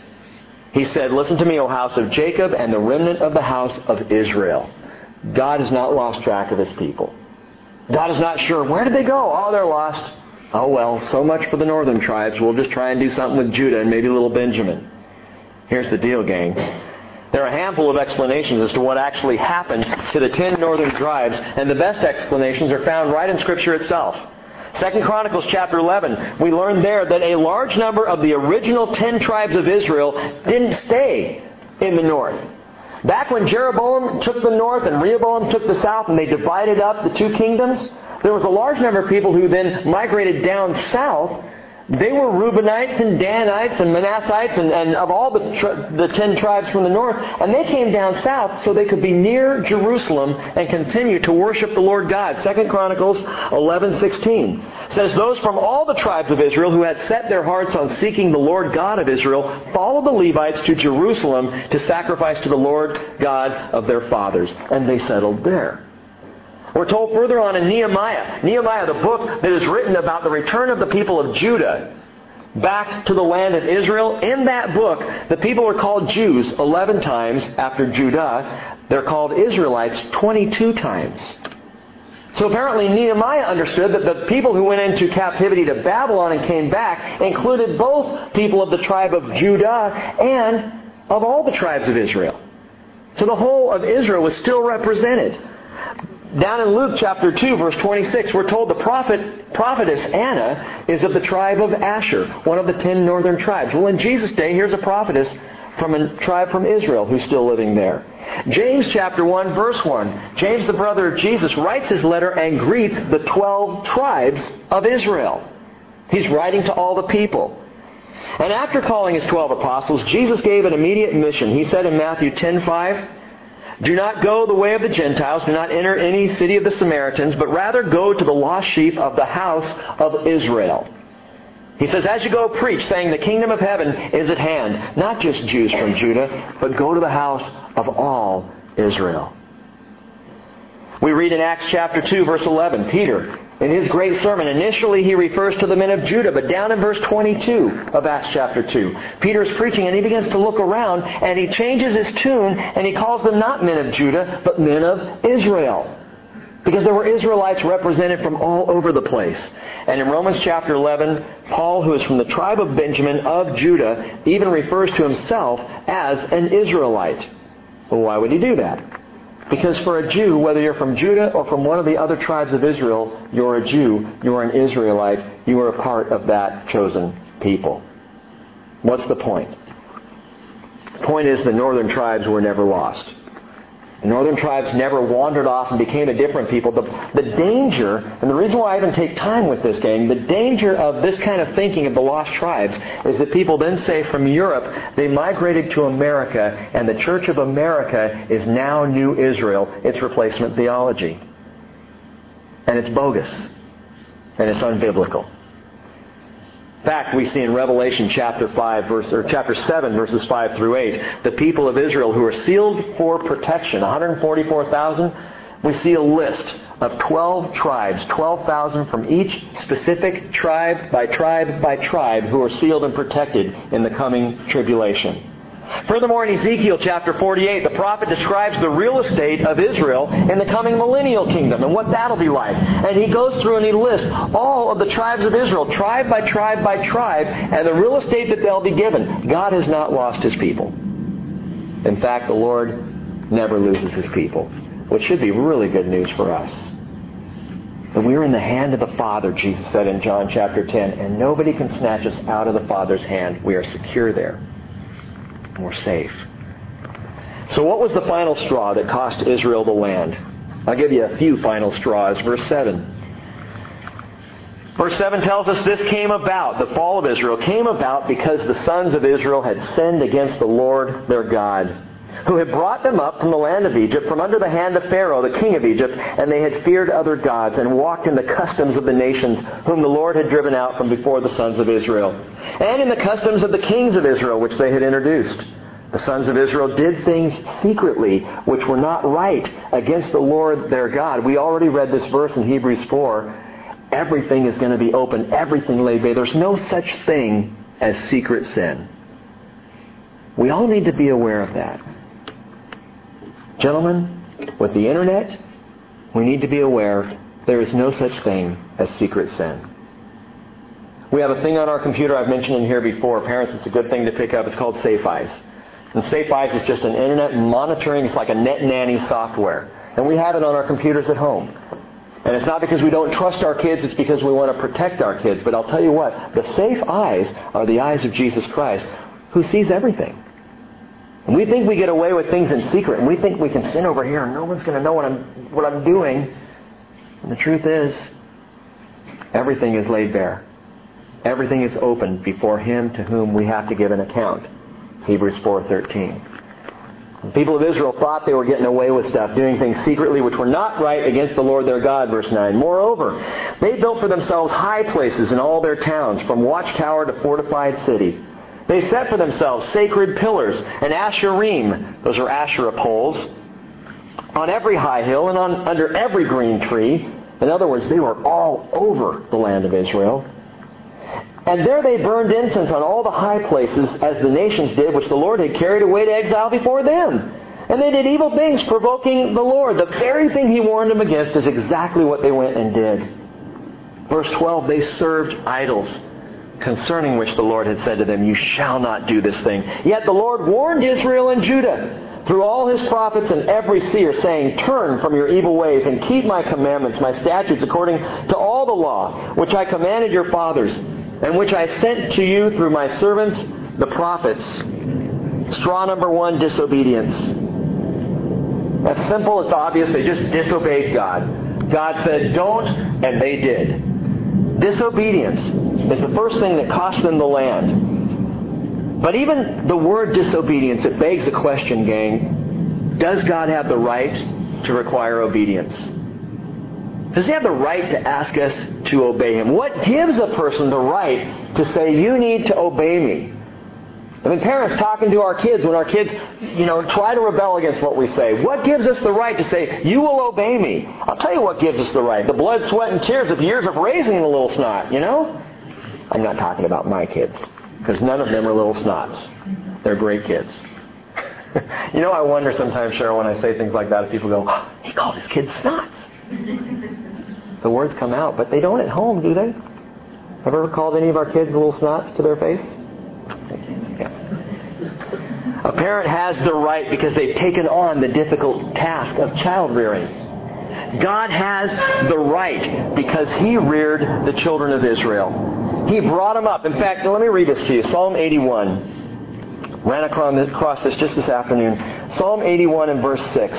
[SPEAKER 1] He said, listen to me, O house of Jacob, and the remnant of the house of Israel. God has not lost track of His people. God is not sure, where did they go? Oh, they're lost. Oh, well, so much for the northern tribes. We'll just try and do something with Judah and maybe little Benjamin. Here's the deal, gang. There are a handful of explanations as to what actually happened to the ten northern tribes, and the best explanations are found right in Scripture itself. Second Chronicles chapter eleven, we learn there that a large number of the original ten tribes of Israel didn't stay in the north. Back when Jeroboam took the north and Rehoboam took the south and they divided up the two kingdoms, there was a large number of people who then migrated down south. They were Reubenites and Danites and Manassites and, and of all the tri- the ten tribes from the north. And they came down south so they could be near Jerusalem and continue to worship the Lord God. Second Chronicles eleven sixteen says, those from all the tribes of Israel who had set their hearts on seeking the Lord God of Israel followed the Levites to Jerusalem to sacrifice to the Lord God of their fathers. And they settled there. We're told further on in Nehemiah, Nehemiah, the book that is written about the return of the people of Judah back to the land of Israel. In that book, the people are called Jews eleven times after Judah. They're called Israelites twenty-two times. So apparently Nehemiah understood that the people who went into captivity to Babylon and came back included both people of the tribe of Judah and of all the tribes of Israel. So the whole of Israel was still represented. Down in Luke chapter two, verse twenty-six, we're told the prophet, prophetess Anna is of the tribe of Asher, one of the ten northern tribes. Well, in Jesus' day, here's a prophetess from a tribe from Israel who's still living there. James chapter one, verse one. James, the brother of Jesus, writes his letter and greets the twelve tribes of Israel. He's writing to all the people. And after calling his twelve apostles, Jesus gave an immediate mission. He said in Matthew ten five, do not go the way of the Gentiles, do not enter any city of the Samaritans, but rather go to the lost sheep of the house of Israel. He says, as you go, preach, saying the kingdom of heaven is at hand. Not just Jews from Judah, but go to the house of all Israel. We read in Acts chapter two, verse eleven, Peter, in his great sermon, initially he refers to the men of Judah, but down in verse twenty-two of Acts chapter two, Peter's preaching and he begins to look around and he changes his tune and he calls them not men of Judah, but men of Israel. Because there were Israelites represented from all over the place. And in Romans chapter eleven, Paul, who is from the tribe of Benjamin of Judah, even refers to himself as an Israelite. Well, why would he do that? Because for a Jew, whether you're from Judah or from one of the other tribes of Israel, you're a Jew, you're an Israelite, you are a part of that chosen people. What's the point? The point is the northern tribes were never lost. The northern tribes never wandered off and became a different people. The, the danger, and the reason why I even take time with this, gang, the danger of this kind of thinking of the lost tribes is that people then say from Europe, they migrated to America, and the Church of America is now New Israel. It's replacement theology. And it's bogus. And it's unbiblical. In fact, we see in Revelation chapter five, verse or chapter seven, verses five through eight, the people of Israel who are sealed for protection, one hundred forty-four thousand. We see a list of twelve tribes, twelve thousand from each specific tribe by tribe by tribe who are sealed and protected in the coming tribulation. Furthermore, in Ezekiel chapter forty-eight, the prophet describes the real estate of Israel in the coming millennial kingdom and what that'll be like. And he goes through and he lists all of the tribes of Israel, tribe by tribe by tribe, and the real estate that they'll be given. God has not lost His people. In fact, the Lord never loses His people, which should be really good news for us. But we are in the hand of the Father, Jesus said in John chapter ten, and nobody can snatch us out of the Father's hand. We are secure there. And we're safe. So what was the final straw that cost Israel the land? I'll give you a few final straws. Verse seven. Verse seven tells us this came about, the fall of Israel came about because the sons of Israel had sinned against the Lord their God, who had brought them up from the land of Egypt, from under the hand of Pharaoh, the king of Egypt, and they had feared other gods and walked in the customs of the nations whom the Lord had driven out from before the sons of Israel, and in the customs of the kings of Israel which they had introduced. The sons of Israel did things secretly which were not right against the Lord their God. We already read this verse in Hebrews four. Everything is going to be open, everything laid bare. There's no such thing as secret sin. We all need to be aware of that. Gentlemen, with the internet, we need to be aware there is no such thing as secret sin. We have a thing on our computer I've mentioned in here before. Parents, it's a good thing to pick up. It's called Safe Eyes. And Safe Eyes is just an internet monitoring. It's like a net nanny software. And we have it on our computers at home. And it's not because we don't trust our kids. It's because we want to protect our kids. But I'll tell you what. The safe eyes are the eyes of Jesus Christ, who sees everything. And we think we get away with things in secret, and we think we can sin over here and no one's going to know what I'm what I'm doing. And the truth is, everything is laid bare. Everything is open before Him to whom we have to give an account. Hebrews four thirteen. The people of Israel thought they were getting away with stuff, doing things secretly which were not right against the Lord their God, verse nine. Moreover, they built for themselves high places in all their towns, from watchtower to fortified city. They set for themselves sacred pillars and asherim, those are Asherah poles, on every high hill and on under every green tree. In other words, they were all over the land of Israel. And there they burned incense on all the high places, as the nations did, which the Lord had carried away to exile before them. And they did evil things, provoking the Lord. The very thing He warned them against is exactly what they went and did. Verse twelve, they served idols, concerning which the Lord had said to them, you shall not do this thing. Yet the Lord warned Israel and Judah through all His prophets and every seer, saying, turn from your evil ways and keep my commandments, my statutes, according to all the law, which I commanded your fathers, and which I sent to you through my servants, the prophets. Straw number one, disobedience. That's simple, it's obvious, they just disobeyed God. God said, don't, and they did. Disobedience is the first thing that cost them the land. But even the word disobedience, it begs a question, gang. Does God have the right to require obedience? Does He have the right to ask us to obey Him? What gives a person the right to say, you need to obey me? I mean, parents talking to our kids when our kids, you know, try to rebel against what we say. What gives us the right to say, you will obey me? I'll tell you what gives us the right. The blood, sweat, and tears of years of raising the little snot, you know? I'm not talking about my kids, because none of them are little snots. They're great kids. You know, I wonder sometimes, Cheryl, when I say things like that, people go, oh, he called his kids snots. The words come out, but they don't at home, do they? Have you ever called any of our kids little snots to their face? Yeah. A parent has the right because they've taken on the difficult task of child rearing. God has the right because He reared the children of Israel. He brought them up. In fact, let me read this to you. Psalm eighty-one. Ran across this just this afternoon. Psalm eighty-one and verse six.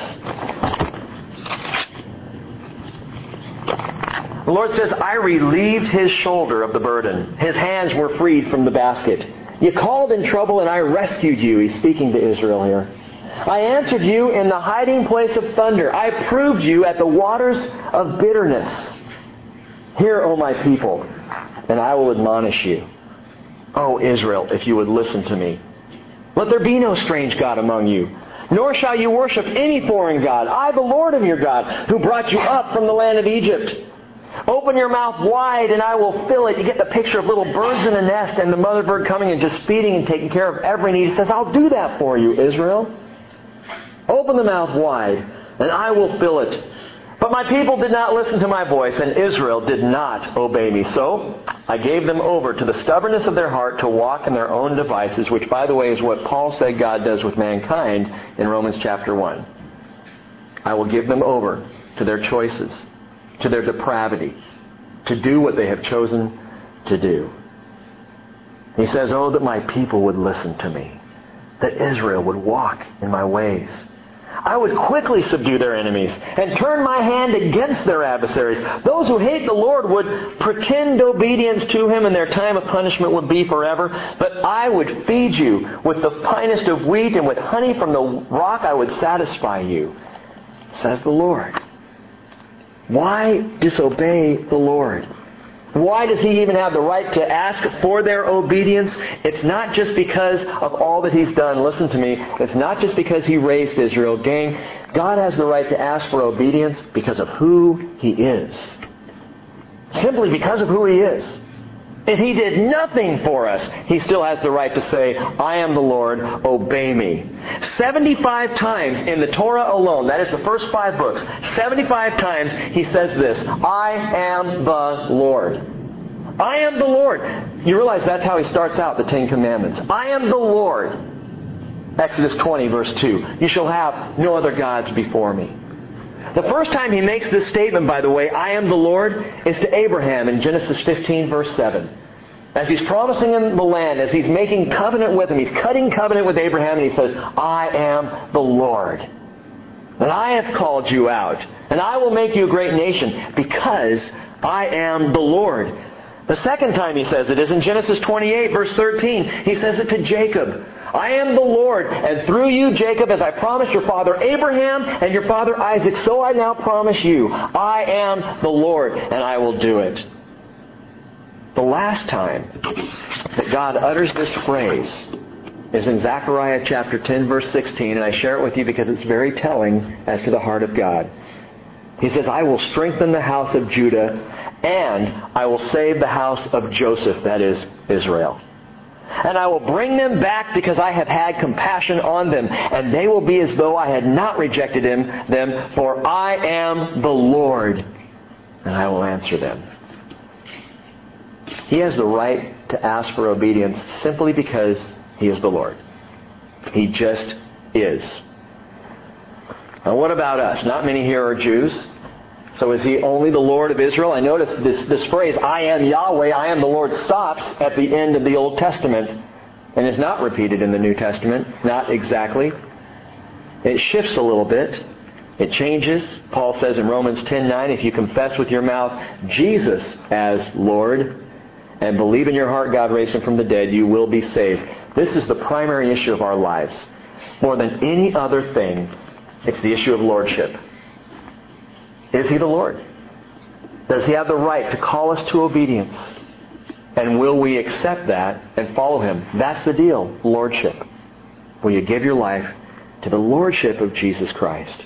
[SPEAKER 1] The Lord says, I relieved His shoulder of the burden. His hands were freed from the basket. You called in trouble and I rescued you. He's speaking to Israel here. I answered you in the hiding place of thunder. I proved you at the waters of bitterness. Hear, O my people, and I will admonish you. O Israel, if you would listen to me. Let there be no strange God among you, nor shall you worship any foreign god. I, the Lord, am your God, who brought you up from the land of Egypt. Open your mouth wide and I will fill it. You get the picture of little birds in a nest and the mother bird coming and just feeding and taking care of every need. He says, I'll do that for you, Israel. Open the mouth wide and I will fill it. But my people did not listen to my voice, and Israel did not obey me. So I gave them over to the stubbornness of their heart to walk in their own devices, which, by the way, is what Paul said God does with mankind in Romans chapter one. I will give them over to their choices, to their depravity, to do what they have chosen to do. He says, oh, that my people would listen to me, that Israel would walk in my ways. I would quickly subdue their enemies and turn my hand against their adversaries. Those who hate the Lord would pretend obedience to Him, and their time of punishment would be forever. But I would feed you with the finest of wheat, and with honey from the rock I would satisfy you, says the Lord. Why disobey the Lord? Why does He even have the right to ask for their obedience? It's not just because of all that He's done. Listen to me. It's not just because He raised Israel. Gang, God has the right to ask for obedience because of who He is. Simply because of who He is. If He did nothing for us, He still has the right to say, I am the Lord, obey me. seventy-five times in the Torah alone, that is the first five books, seventy-five times He says this, I am the Lord. I am the Lord. You realize that's how He starts out the Ten Commandments. I am the Lord. Exodus twenty, verse two. You shall have no other gods before me. The first time He makes this statement, by the way, I am the Lord, is to Abraham in Genesis fifteen, verse seven. As He's promising him the land, as He's making covenant with him, He's cutting covenant with Abraham, and He says, I am the Lord. And I have called you out, and I will make you a great nation, because I am the Lord. The second time He says it is in Genesis twenty-eight, verse thirteen. He says it to Jacob. I am the Lord, and through you, Jacob, as I promised your father Abraham and your father Isaac, so I now promise you, I am the Lord, and I will do it. The last time that God utters this phrase is in Zechariah chapter ten, verse sixteen, and I share it with you because it's very telling as to the heart of God. He says, I will strengthen the house of Judah, and I will save the house of Joseph, that is, Israel. And I will bring them back because I have had compassion on them, and they will be as though I had not rejected him, them, for I am the Lord, and I will answer them. He has the right to ask for obedience simply because He is the Lord. He just is. Now what about us? Not many here are Jews. So is He only the Lord of Israel? I notice this, this phrase, I am Yahweh, I am the Lord, stops at the end of the Old Testament and is not repeated in the New Testament. Not exactly. It shifts a little bit. It changes. Paul says in Romans ten nine, if you confess with your mouth Jesus as Lord and believe in your heart God raised Him from the dead, you will be saved. This is the primary issue of our lives. More than any other thing, it's the issue of lordship. Is He the Lord? Does He have the right to call us to obedience? And will we accept that and follow Him? That's the deal, lordship. Will you give your life to the lordship of Jesus Christ?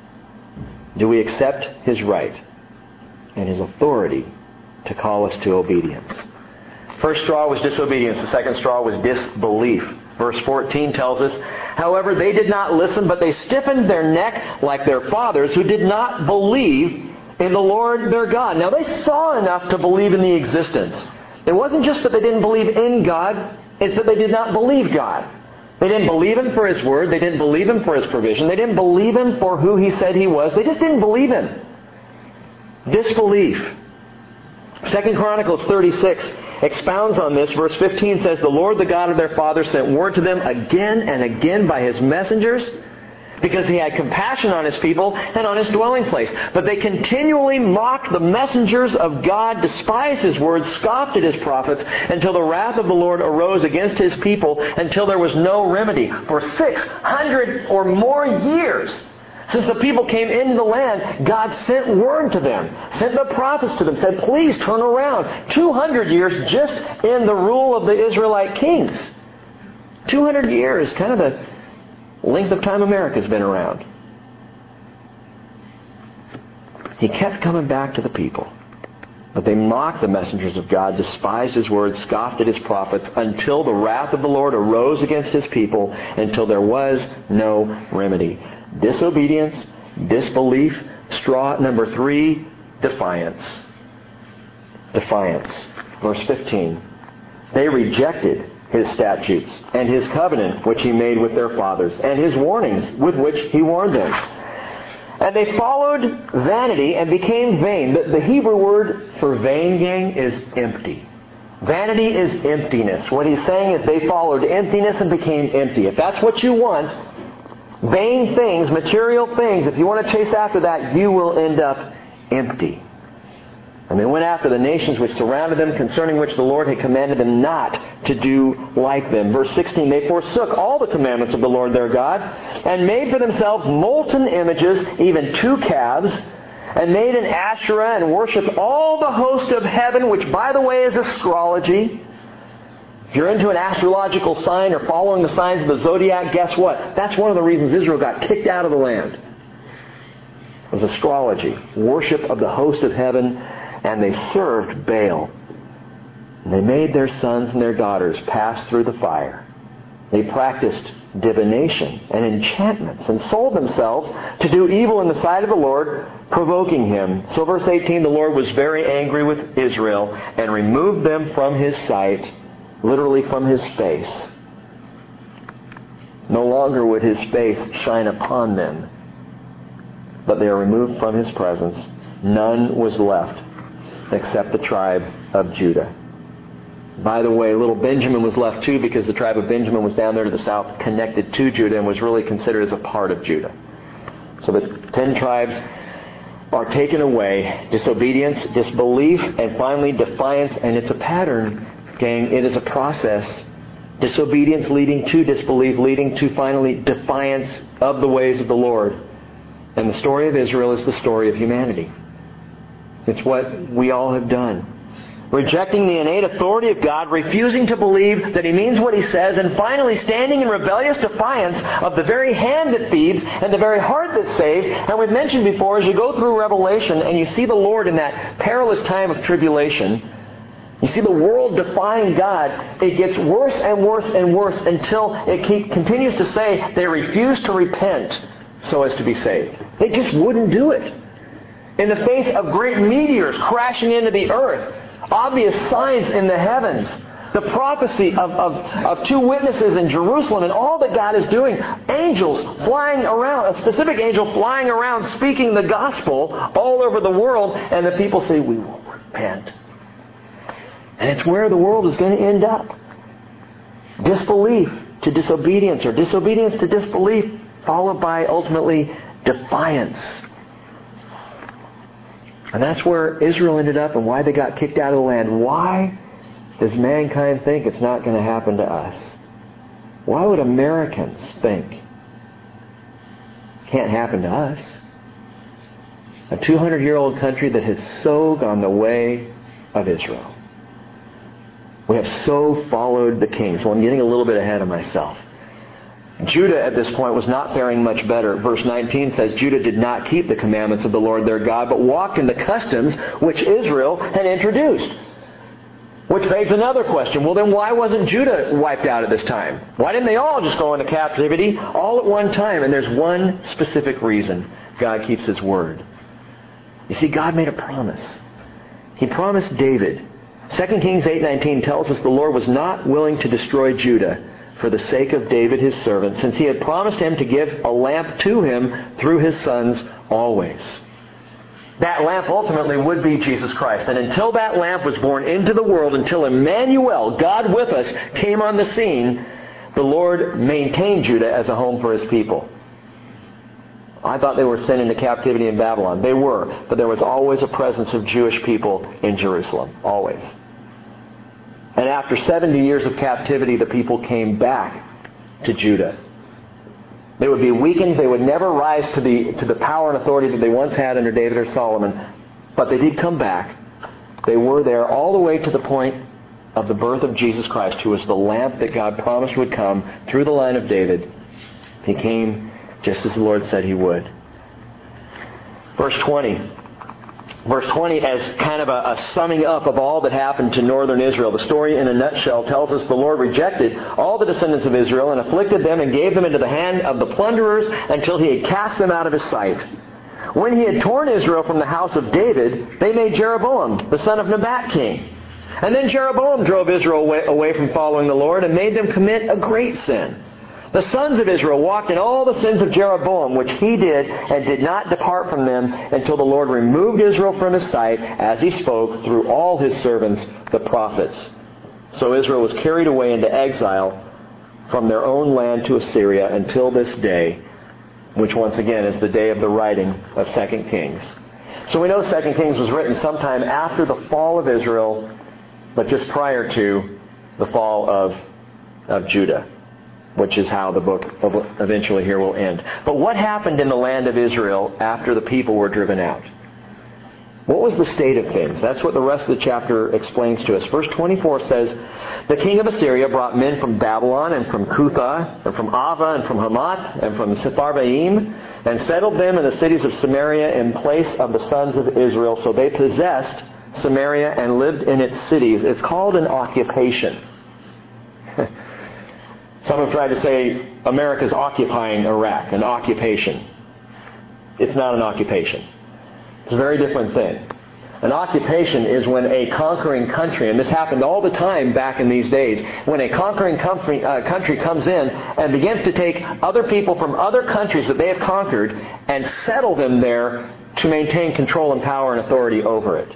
[SPEAKER 1] Do we accept His right and His authority to call us to obedience? First straw was disobedience. The second straw was disbelief. Verse fourteen tells us, however, they did not listen, but they stiffened their neck like their fathers, who did not believe in the Lord their God. Now, they saw enough to believe in the existence. It wasn't just that they didn't believe in God, it's that they did not believe God. They didn't believe Him for His Word. They didn't believe Him for His provision. They didn't believe Him for who He said He was. They just didn't believe Him. Disbelief. Second Chronicles thirty-six expounds on this. Verse fifteen says, the Lord, the God of their fathers, sent word to them again and again by His messengers, because He had compassion on His people and on His dwelling place. But they continually mocked the messengers of God, despised His words, scoffed at His prophets, until the wrath of the Lord arose against His people, until there was no remedy. For six hundred or more years, since the people came into the land, God sent word to them, sent the prophets to them, said, please turn around. two hundred years just in the rule of the Israelite kings. two hundred years, kind of the length of time America's been around. He kept coming back to the people. But they mocked the messengers of God, despised His word, scoffed at His prophets, until the wrath of the Lord arose against His people, until there was no remedy. Disobedience, disbelief. Straw number three, defiance. Defiance. Verse fifteen. They rejected His statutes and His covenant which He made with their fathers, and His warnings with which He warned them. And they followed vanity and became vain. The, the Hebrew word for vain, gang, is empty. Vanity is emptiness. What he's saying is they followed emptiness and became empty. If that's what you want, vain things, material things, if you want to chase after that, you will end up empty. And they went after the nations which surrounded them, concerning which the Lord had commanded them not to do like them. Verse sixteen, they forsook all the commandments of the Lord their God, and made for themselves molten images, even two calves, and made an Asherah, and worshipped all the host of heaven, which, by the way, is astrology. If you're into an astrological sign or following the signs of the zodiac, guess what? That's one of the reasons Israel got kicked out of the land. It was astrology. Worship of the host of heaven. And they served Baal. And they made their sons and their daughters pass through the fire. They practiced divination and enchantments and sold themselves to do evil in the sight of the Lord, provoking Him. So verse eighteen, the Lord was very angry with Israel and removed them from His sight, literally from His face. No longer would His face shine upon them, but they are removed from His presence. None was left except the tribe of Judah. By the way, little Benjamin was left too, because the tribe of Benjamin was down there to the south, connected to Judah, and was really considered as a part of Judah. So the ten tribes are taken away. Disobedience, disbelief, and finally defiance. And it's a pattern, gang. It is a process. Disobedience leading to disbelief, leading to finally defiance of the ways of the Lord. And the story of Israel is the story of humanity. It's what we all have done. Rejecting the innate authority of God, refusing to believe that He means what He says, and finally standing in rebellious defiance of the very hand that feeds and the very heart that saves. And we've mentioned before, as you go through Revelation and you see the Lord in that perilous time of tribulation, you see the world defying God, it gets worse and worse and worse until it keep, continues to say they refuse to repent so as to be saved. They just wouldn't do it. In the face of great meteors crashing into the earth, obvious signs in the heavens, the prophecy of, of, of two witnesses in Jerusalem, and all that God is doing, angels flying around, a specific angel flying around speaking the gospel all over the world, and the people say, we will repent. And it's where the world is going to end up. Disbelief to disobedience, or disobedience to disbelief, followed by ultimately defiance. And that's where Israel ended up and why they got kicked out of the land. Why does mankind think it's not going to happen to us? Why would Americans think it can't happen to us? A two hundred year old country that has so gone the way of Israel. We have so followed the king. So I'm getting a little bit ahead of myself. Judah at this point was not faring much better. Verse nineteen says, Judah did not keep the commandments of the Lord their God, but walked in the customs which Israel had introduced. Which begs another question. Well, then why wasn't Judah wiped out at this time? Why didn't they all just go into captivity all at one time? And there's one specific reason God keeps His word. You see, God made a promise. He promised David. Second Kings eight nineteen tells us the Lord was not willing to destroy Judah for the sake of David his servant, since He had promised him to give a lamp to him through his sons always. That lamp ultimately would be Jesus Christ. And until that lamp was born into the world, until Emmanuel, God with us, came on the scene, the Lord maintained Judah as a home for His people. I thought they were sent into captivity in Babylon. They were, but there was always a presence of Jewish people in Jerusalem. Always. And after seventy years of captivity, the people came back to Judah. They would be weakened. They would never rise to the to the power and authority that they once had under David or Solomon. But they did come back. They were there all the way to the point of the birth of Jesus Christ, who was the lamp that God promised would come through the line of David. He came just as the Lord said He would. Verse twenty. Verse twenty, as kind of a, a summing up of all that happened to northern Israel. The story in a nutshell tells us the Lord rejected all the descendants of Israel and afflicted them and gave them into the hand of the plunderers until He had cast them out of His sight. When He had torn Israel from the house of David, they made Jeroboam, the son of Nebat, king. And then Jeroboam drove Israel away, away from following the Lord and made them commit a great sin. The sons of Israel walked in all the sins of Jeroboam, which he did, and did not depart from them until the Lord removed Israel from His sight, as He spoke through all His servants, the prophets. So Israel was carried away into exile from their own land to Assyria until this day, which once again is the day of the writing of Second Kings. So we know Second Kings was written sometime after the fall of Israel, but just prior to the fall of, of Judah, which is how the book eventually here will end. But what happened in the land of Israel after the people were driven out? What was the state of things? That's what the rest of the chapter explains to us. Verse twenty-four says, the king of Assyria brought men from Babylon and from Cutha and from Ava and from Hamath and from Sepharvaim and settled them in the cities of Samaria in place of the sons of Israel. So they possessed Samaria and lived in its cities. It's called an occupation. Some have tried to say America's occupying Iraq, an occupation. It's not an occupation. It's a very different thing. An occupation is when a conquering country, and this happened all the time back in these days, when a conquering country, uh, country comes in and begins to take other people from other countries that they have conquered and settle them there to maintain control and power and authority over it.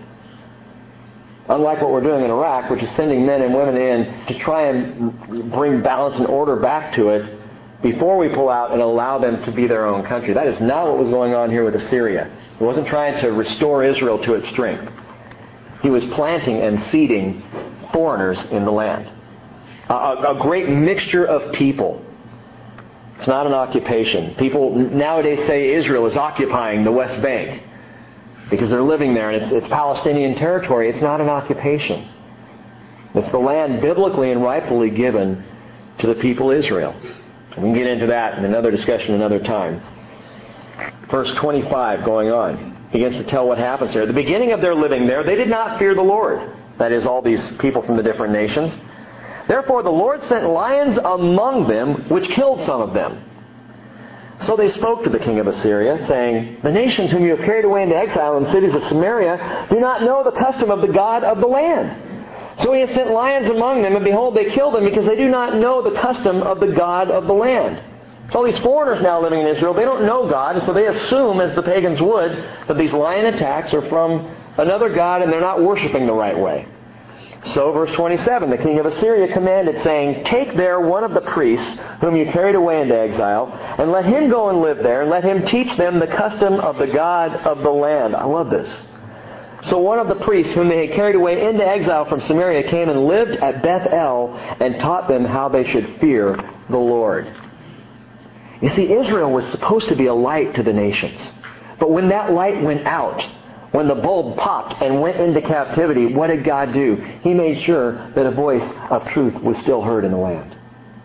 [SPEAKER 1] Unlike what we're doing in Iraq, which is sending men and women in to try and bring balance and order back to it before we pull out and allow them to be their own country. That is not what was going on here with Assyria. He wasn't trying to restore Israel to its strength. He was planting and seeding foreigners in the land. A, a great mixture of people. It's not an occupation. People nowadays say Israel is occupying the West Bank because they're living there and it's, it's Palestinian territory. It's not an occupation. It's the land biblically and rightfully given to the people of Israel. We can get into that in another discussion another time. Verse twenty-five going on. He begins to tell what happens there. At the beginning of their living there, they did not fear the Lord. That is, all these people from the different nations. Therefore the Lord sent lions among them, which killed some of them. So they spoke to the king of Assyria, saying, the nations whom you have carried away into exile in the cities of Samaria do not know the custom of the God of the land. So he has sent lions among them, and behold, they kill them because they do not know the custom of the God of the land. So all these foreigners now living in Israel, they don't know God, so they assume, as the pagans would, that these lion attacks are from another God and they're not worshiping the right way. So, verse twenty-seven, the king of Assyria commanded, saying, take there one of the priests whom you carried away into exile, and let him go and live there, and let him teach them the custom of the God of the land. I love this. So one of the priests whom they had carried away into exile from Samaria came and lived at Beth-el and taught them how they should fear the Lord. You see, Israel was supposed to be a light to the nations. But when that light went out, when the bulb popped and went into captivity, what did God do? He made sure that a voice of truth was still heard in the land.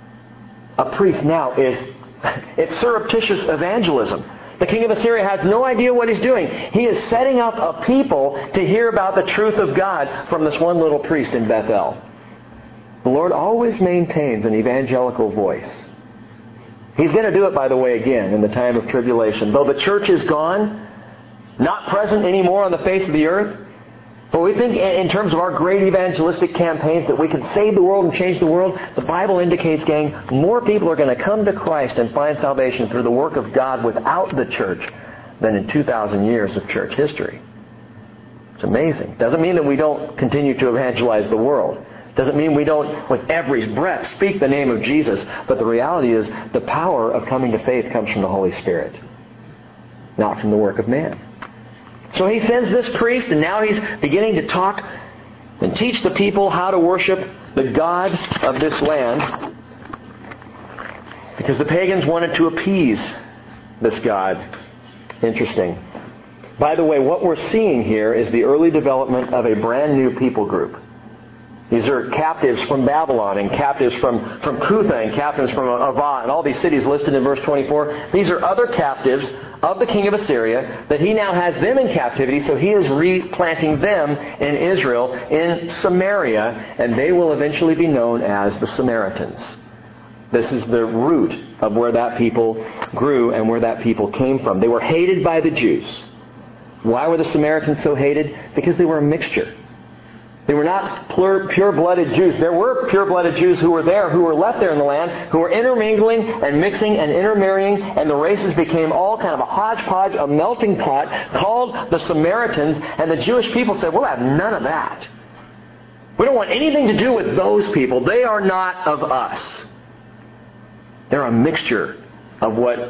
[SPEAKER 1] A priest now is, it's surreptitious evangelism. The king of Assyria has no idea what he's doing. He is setting up a people to hear about the truth of God from this one little priest in Bethel. The Lord always maintains an evangelical voice. He's going to do it, by the way, again in the time of tribulation. Though the church is gone, not present anymore on the face of the earth, but we think in terms of our great evangelistic campaigns that we can save the world and change the world, the Bible indicates, gang, more people are going to come to Christ and find salvation through the work of God without the church than in two thousand years of church history. It's amazing. Doesn't mean that we don't continue to evangelize the world. Doesn't mean we don't, with every breath, speak the name of Jesus. But the reality is the power of coming to faith comes from the Holy Spirit, not from the work of man. So he sends this priest, and now he's beginning to talk and teach the people how to worship the God of this land, because the pagans wanted to appease this God. Interesting. By the way, what we're seeing here is the early development of a brand new people group. These are captives from Babylon and captives from, from Cutha and captives from Ava and all these cities listed in verse twenty-four. These are other captives of the king of Assyria that he now has them in captivity, so he is replanting them in Israel, in Samaria, and they will eventually be known as the Samaritans. This is the root of where that people grew and where that people came from. They were hated by the Jews. Why were the Samaritans so hated? Because they were a mixture. They were not pure-blooded Jews. There were pure-blooded Jews who were there, who were left there in the land, who were intermingling and mixing and intermarrying, and the races became all kind of a hodgepodge, a melting pot, called the Samaritans, and the Jewish people said, we'll have none of that. We don't want anything to do with those people. They are not of us. They're a mixture of what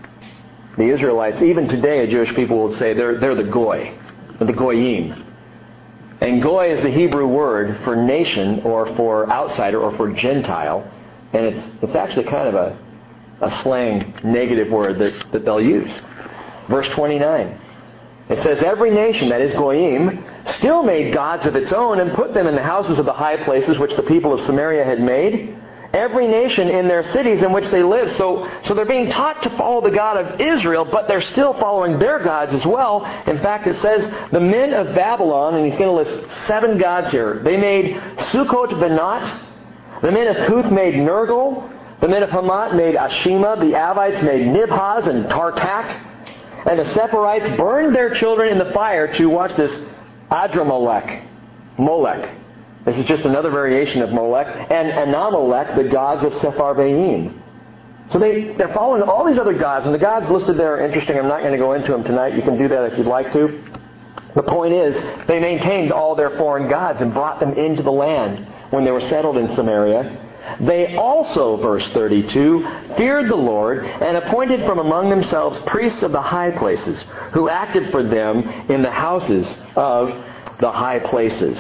[SPEAKER 1] the Israelites, even today, Jewish people would say, they're, they're the Goy, or the Goyim. And Goy is the Hebrew word for nation or for outsider or for Gentile. And it's it's actually kind of a, a slang negative word that, that they'll use. Verse twenty-nine. It says, every nation, that is Goyim, still made gods of its own and put them in the houses of the high places which the people of Samaria had made. Every nation in their cities in which they live. So, so they're being taught to follow the God of Israel, but they're still following their gods as well. In fact, it says the men of Babylon, and he's going to list seven gods here. They made Sukkot Benat. The men of Cuth made Nergal. The men of Hamat made Ashima. The Avites made Nibhaz and Tartak. And the Sephardites burned their children in the fire to, watch this, Adramelech, Molech. This is just another variation of Molech. And Anamelech, the gods of Sepharvaim. So they, they're following all these other gods. And the gods listed there are interesting. I'm not going to go into them tonight. You can do that if you'd like to. The point is, they maintained all their foreign gods and brought them into the land when they were settled in Samaria. They also, verse thirty-two, feared the Lord and appointed from among themselves priests of the high places, who acted for them in the houses of the high places.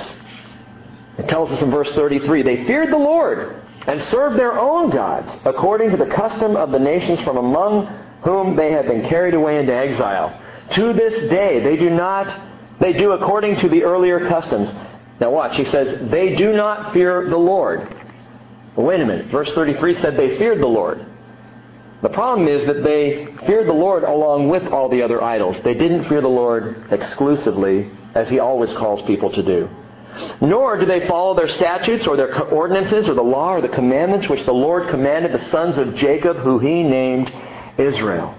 [SPEAKER 1] It tells us in verse thirty-three, they feared the Lord and served their own gods, according to the custom of the nations from among whom they had been carried away into exile. To this day, they do not, they do according to the earlier customs. Now watch, he says, they do not fear the Lord. Well, wait a minute. Verse thirty-three said they feared the Lord. The problem is that they feared the Lord along with all the other idols. They didn't fear the Lord exclusively, as He always calls people to do. Nor do they follow their statutes or their ordinances or the law or the commandments which the Lord commanded the sons of Jacob, who He named Israel.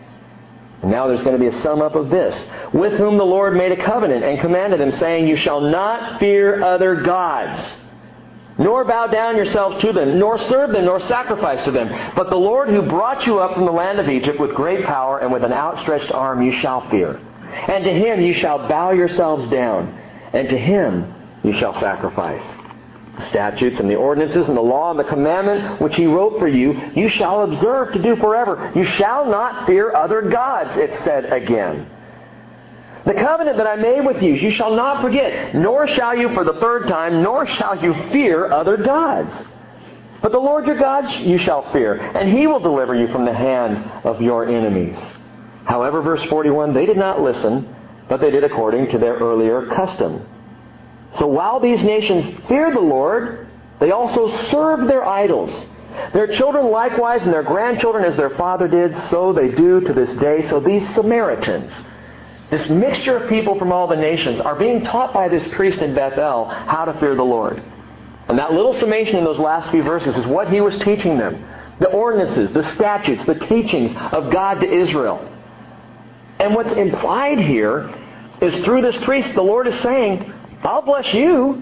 [SPEAKER 1] And now there's going to be a sum up of this. With whom the Lord made a covenant and commanded them, saying, you shall not fear other gods, nor bow down yourselves to them, nor serve them, nor sacrifice to them. But the Lord who brought you up from the land of Egypt with great power and with an outstretched arm you shall fear. And to Him you shall bow yourselves down, and to Him you shall sacrifice. The statutes and the ordinances and the law and the commandment which He wrote for you, you shall observe to do forever. You shall not fear other gods, it said again. The covenant that I made with you, you shall not forget, nor shall you for the third time, nor shall you fear other gods. But the Lord your God you shall fear, and He will deliver you from the hand of your enemies. However, verse forty-one, they did not listen, but they did according to their earlier custom. So while these nations feared the Lord, they also served their idols. Their children likewise and their grandchildren as their father did, so they do to this day. So these Samaritans, this mixture of people from all the nations, are being taught by this priest in Bethel how to fear the Lord. And that little summation in those last few verses is what he was teaching them. The ordinances, the statutes, the teachings of God to Israel. And what's implied here is through this priest, the Lord is saying, I'll bless you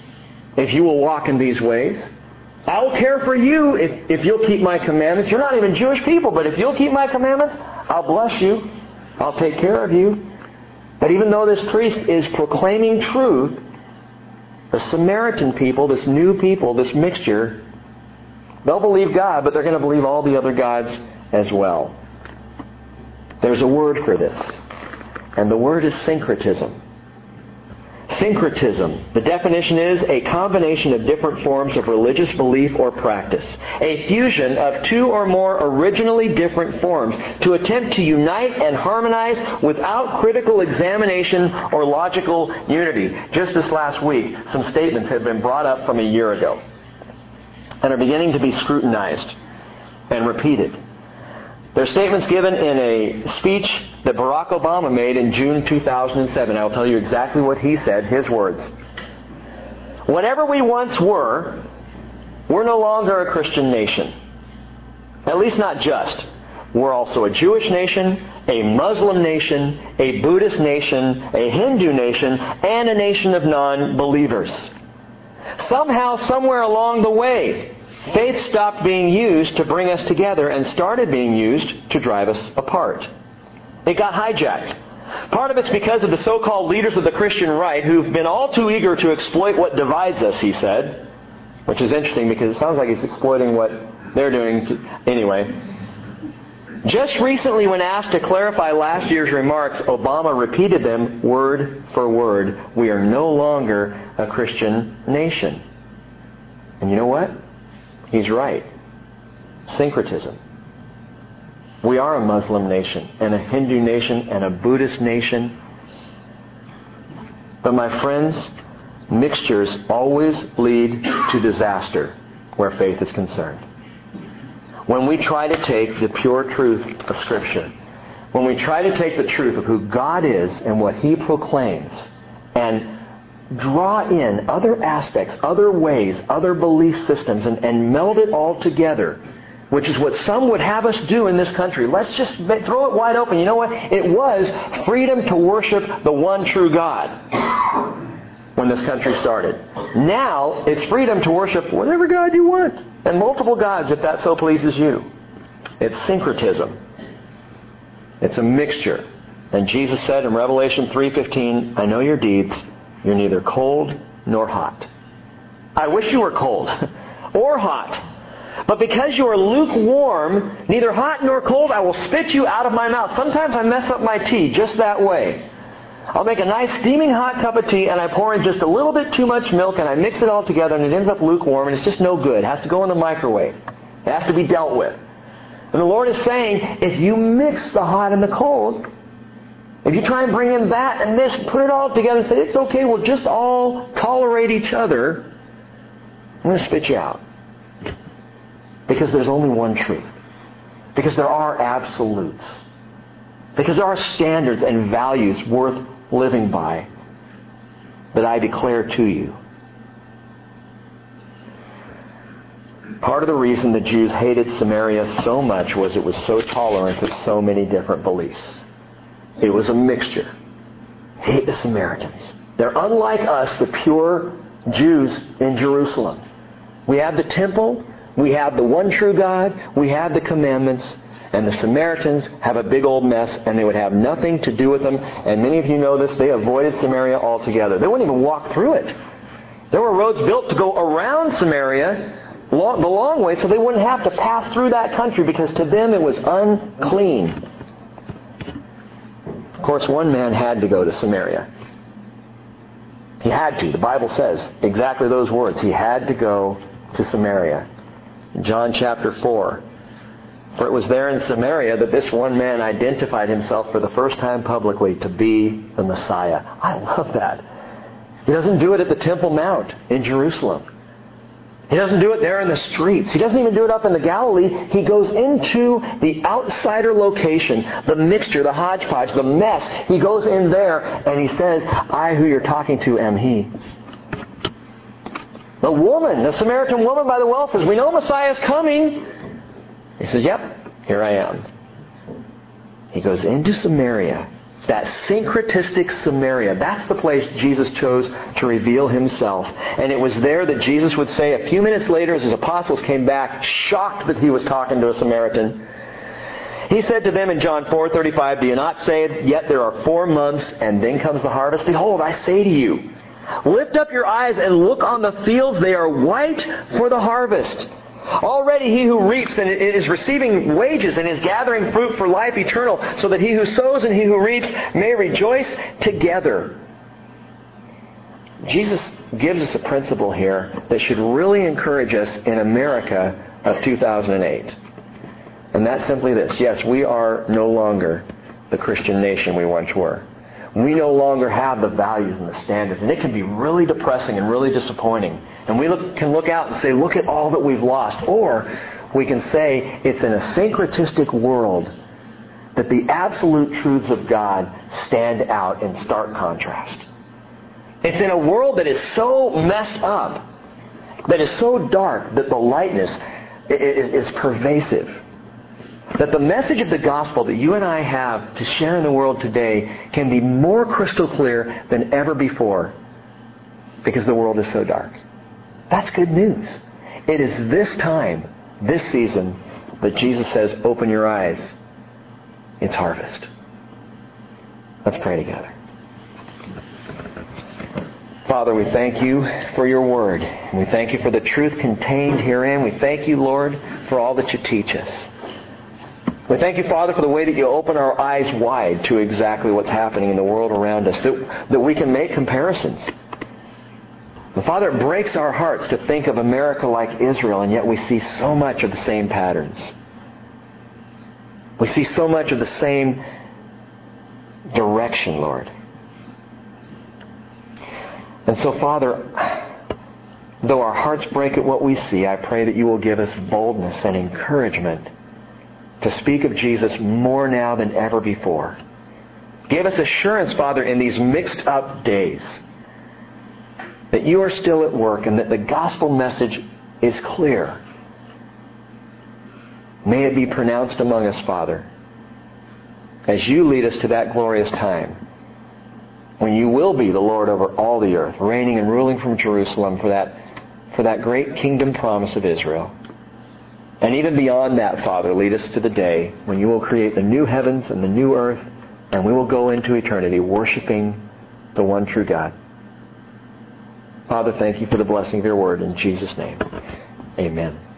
[SPEAKER 1] if you will walk in these ways. I'll care for you if, if you'll keep my commandments. You're not even Jewish people, but if you'll keep my commandments, I'll bless you. I'll take care of you. But even though this priest is proclaiming truth, the Samaritan people, this new people, this mixture, they'll believe God, but they're going to believe all the other gods as well. There's a word for this, and the word is syncretism. Syncretism. The definition is a combination of different forms of religious belief or practice. A fusion of two or more originally different forms to attempt to unite and harmonize without critical examination or logical unity. Just this last week, some statements have been brought up from a year ago and are beginning to be scrutinized and repeated. They're statements given in a speech that Barack Obama made in June two thousand seven. I'll tell you exactly what he said, his words. Whatever we once were, we're no longer a Christian nation. At least not just. We're also a Jewish nation, a Muslim nation, a Buddhist nation, a Hindu nation, and a nation of non-believers. Somehow, somewhere along the way, faith stopped being used to bring us together and started being used to drive us apart. It got hijacked. Part of it's because of the so-called leaders of the Christian right who've been all too eager to exploit what divides us, he said. Which is interesting because it sounds like he's exploiting what they're doing. To, anyway. Just recently when asked to clarify last year's remarks, Obama repeated them word for word. We are no longer a Christian nation. And you know what? He's right. Syncretism. We are a Muslim nation, and a Hindu nation, and a Buddhist nation. But my friends, mixtures always lead to disaster where faith is concerned. When we try to take the pure truth of Scripture, when we try to take the truth of who God is and what He proclaims, and draw in other aspects, other ways, other belief systems, and, and meld it all together, which is what some would have us do in this country. Let's just throw it wide open. You know what? It was freedom to worship the one true God when this country started. Now, it's freedom to worship whatever God you want, and multiple gods if that so pleases you. It's syncretism. It's a mixture. And Jesus said in Revelation three fifteen, I know your deeds. You're neither cold nor hot. I wish you were cold or hot. But because you are lukewarm, neither hot nor cold, I will spit you out of my mouth. Sometimes I mess up my tea just that way. I'll make a nice steaming hot cup of tea and I pour in just a little bit too much milk and I mix it all together and it ends up lukewarm and it's just no good. It has to go in the microwave. It has to be dealt with. And the Lord is saying, if you mix the hot and the cold, if you try and bring in that and this, put it all together and say, it's okay, we'll just all tolerate each other, I'm going to spit you out. Because there's only one truth. Because there are absolutes. Because there are standards and values worth living by that I declare to you. Part of the reason the Jews hated Samaria so much was it was so tolerant of so many different beliefs. It was a mixture. Hate the Samaritans. They're unlike us, the pure Jews in Jerusalem. We have the temple, we have the one true God, we have the commandments, and the Samaritans have a big old mess, and they would have nothing to do with them. And many of you know this, they avoided Samaria altogether. They wouldn't even walk through it. There were roads built to go around Samaria the long way so they wouldn't have to pass through that country because to them it was unclean. Of course, one man had to go to Samaria. He had to. The Bible says exactly those words. He had to go to Samaria. John chapter four. For it was there in Samaria that this one man identified himself for the first time publicly to be the Messiah. I love that. He doesn't do it at the Temple Mount in Jerusalem. He doesn't do it there in the streets. He doesn't even do it up in the Galilee. He goes into the outsider location, the mixture, the hodgepodge, the mess. He goes in there and he says, I who you're talking to am He. The woman, the Samaritan woman by the well says, we know Messiah is coming. He says, yep, here I am. He goes into Samaria. That syncretistic Samaria, that's the place Jesus chose to reveal Himself. And it was there that Jesus would say a few minutes later as His apostles came back, shocked that He was talking to a Samaritan. He said to them in John four thirty-five, do you not say, yet there are four months and then comes the harvest? Behold, I say to you, lift up your eyes and look on the fields, they are white for the harvest. Already he who reaps and is receiving wages and is gathering fruit for life eternal, so that he who sows and he who reaps may rejoice together. Jesus gives us a principle here that should really encourage us in America of two thousand eight. And that's simply this. Yes, we are no longer the Christian nation we once were. We no longer have the values and the standards. And it can be really depressing and really disappointing. And we look, can look out and say, look at all that we've lost. Or we can say it's in a syncretistic world that the absolute truths of God stand out in stark contrast. It's in a world that is so messed up, that is so dark, that the lightness is, is pervasive. That the message of the gospel that you and I have to share in the world today can be more crystal clear than ever before because the world is so dark. That's good news. It is this time, this season, that Jesus says, open your eyes. It's harvest. Let's pray together. Father, we thank you for your word. We thank you for the truth contained herein. We thank you, Lord, for all that you teach us. We thank you, Father, for the way that you open our eyes wide to exactly what's happening in the world around us, that, that we can make comparisons. And Father, it breaks our hearts to think of America like Israel, and yet we see so much of the same patterns. We see so much of the same direction, Lord. And so, Father, though our hearts break at what we see, I pray that you will give us boldness and encouragement to speak of Jesus more now than ever before. Give us assurance, Father, in these mixed up days that you are still at work and that the gospel message is clear. May it be pronounced among us, Father, as you lead us to that glorious time when you will be the Lord over all the earth, reigning and ruling from Jerusalem for that, for that great kingdom promise of Israel. And even beyond that, Father, lead us to the day when you will create the new heavens and the new earth, and we will go into eternity worshiping the one true God. Father, thank you for the blessing of your word. In Jesus' name, amen.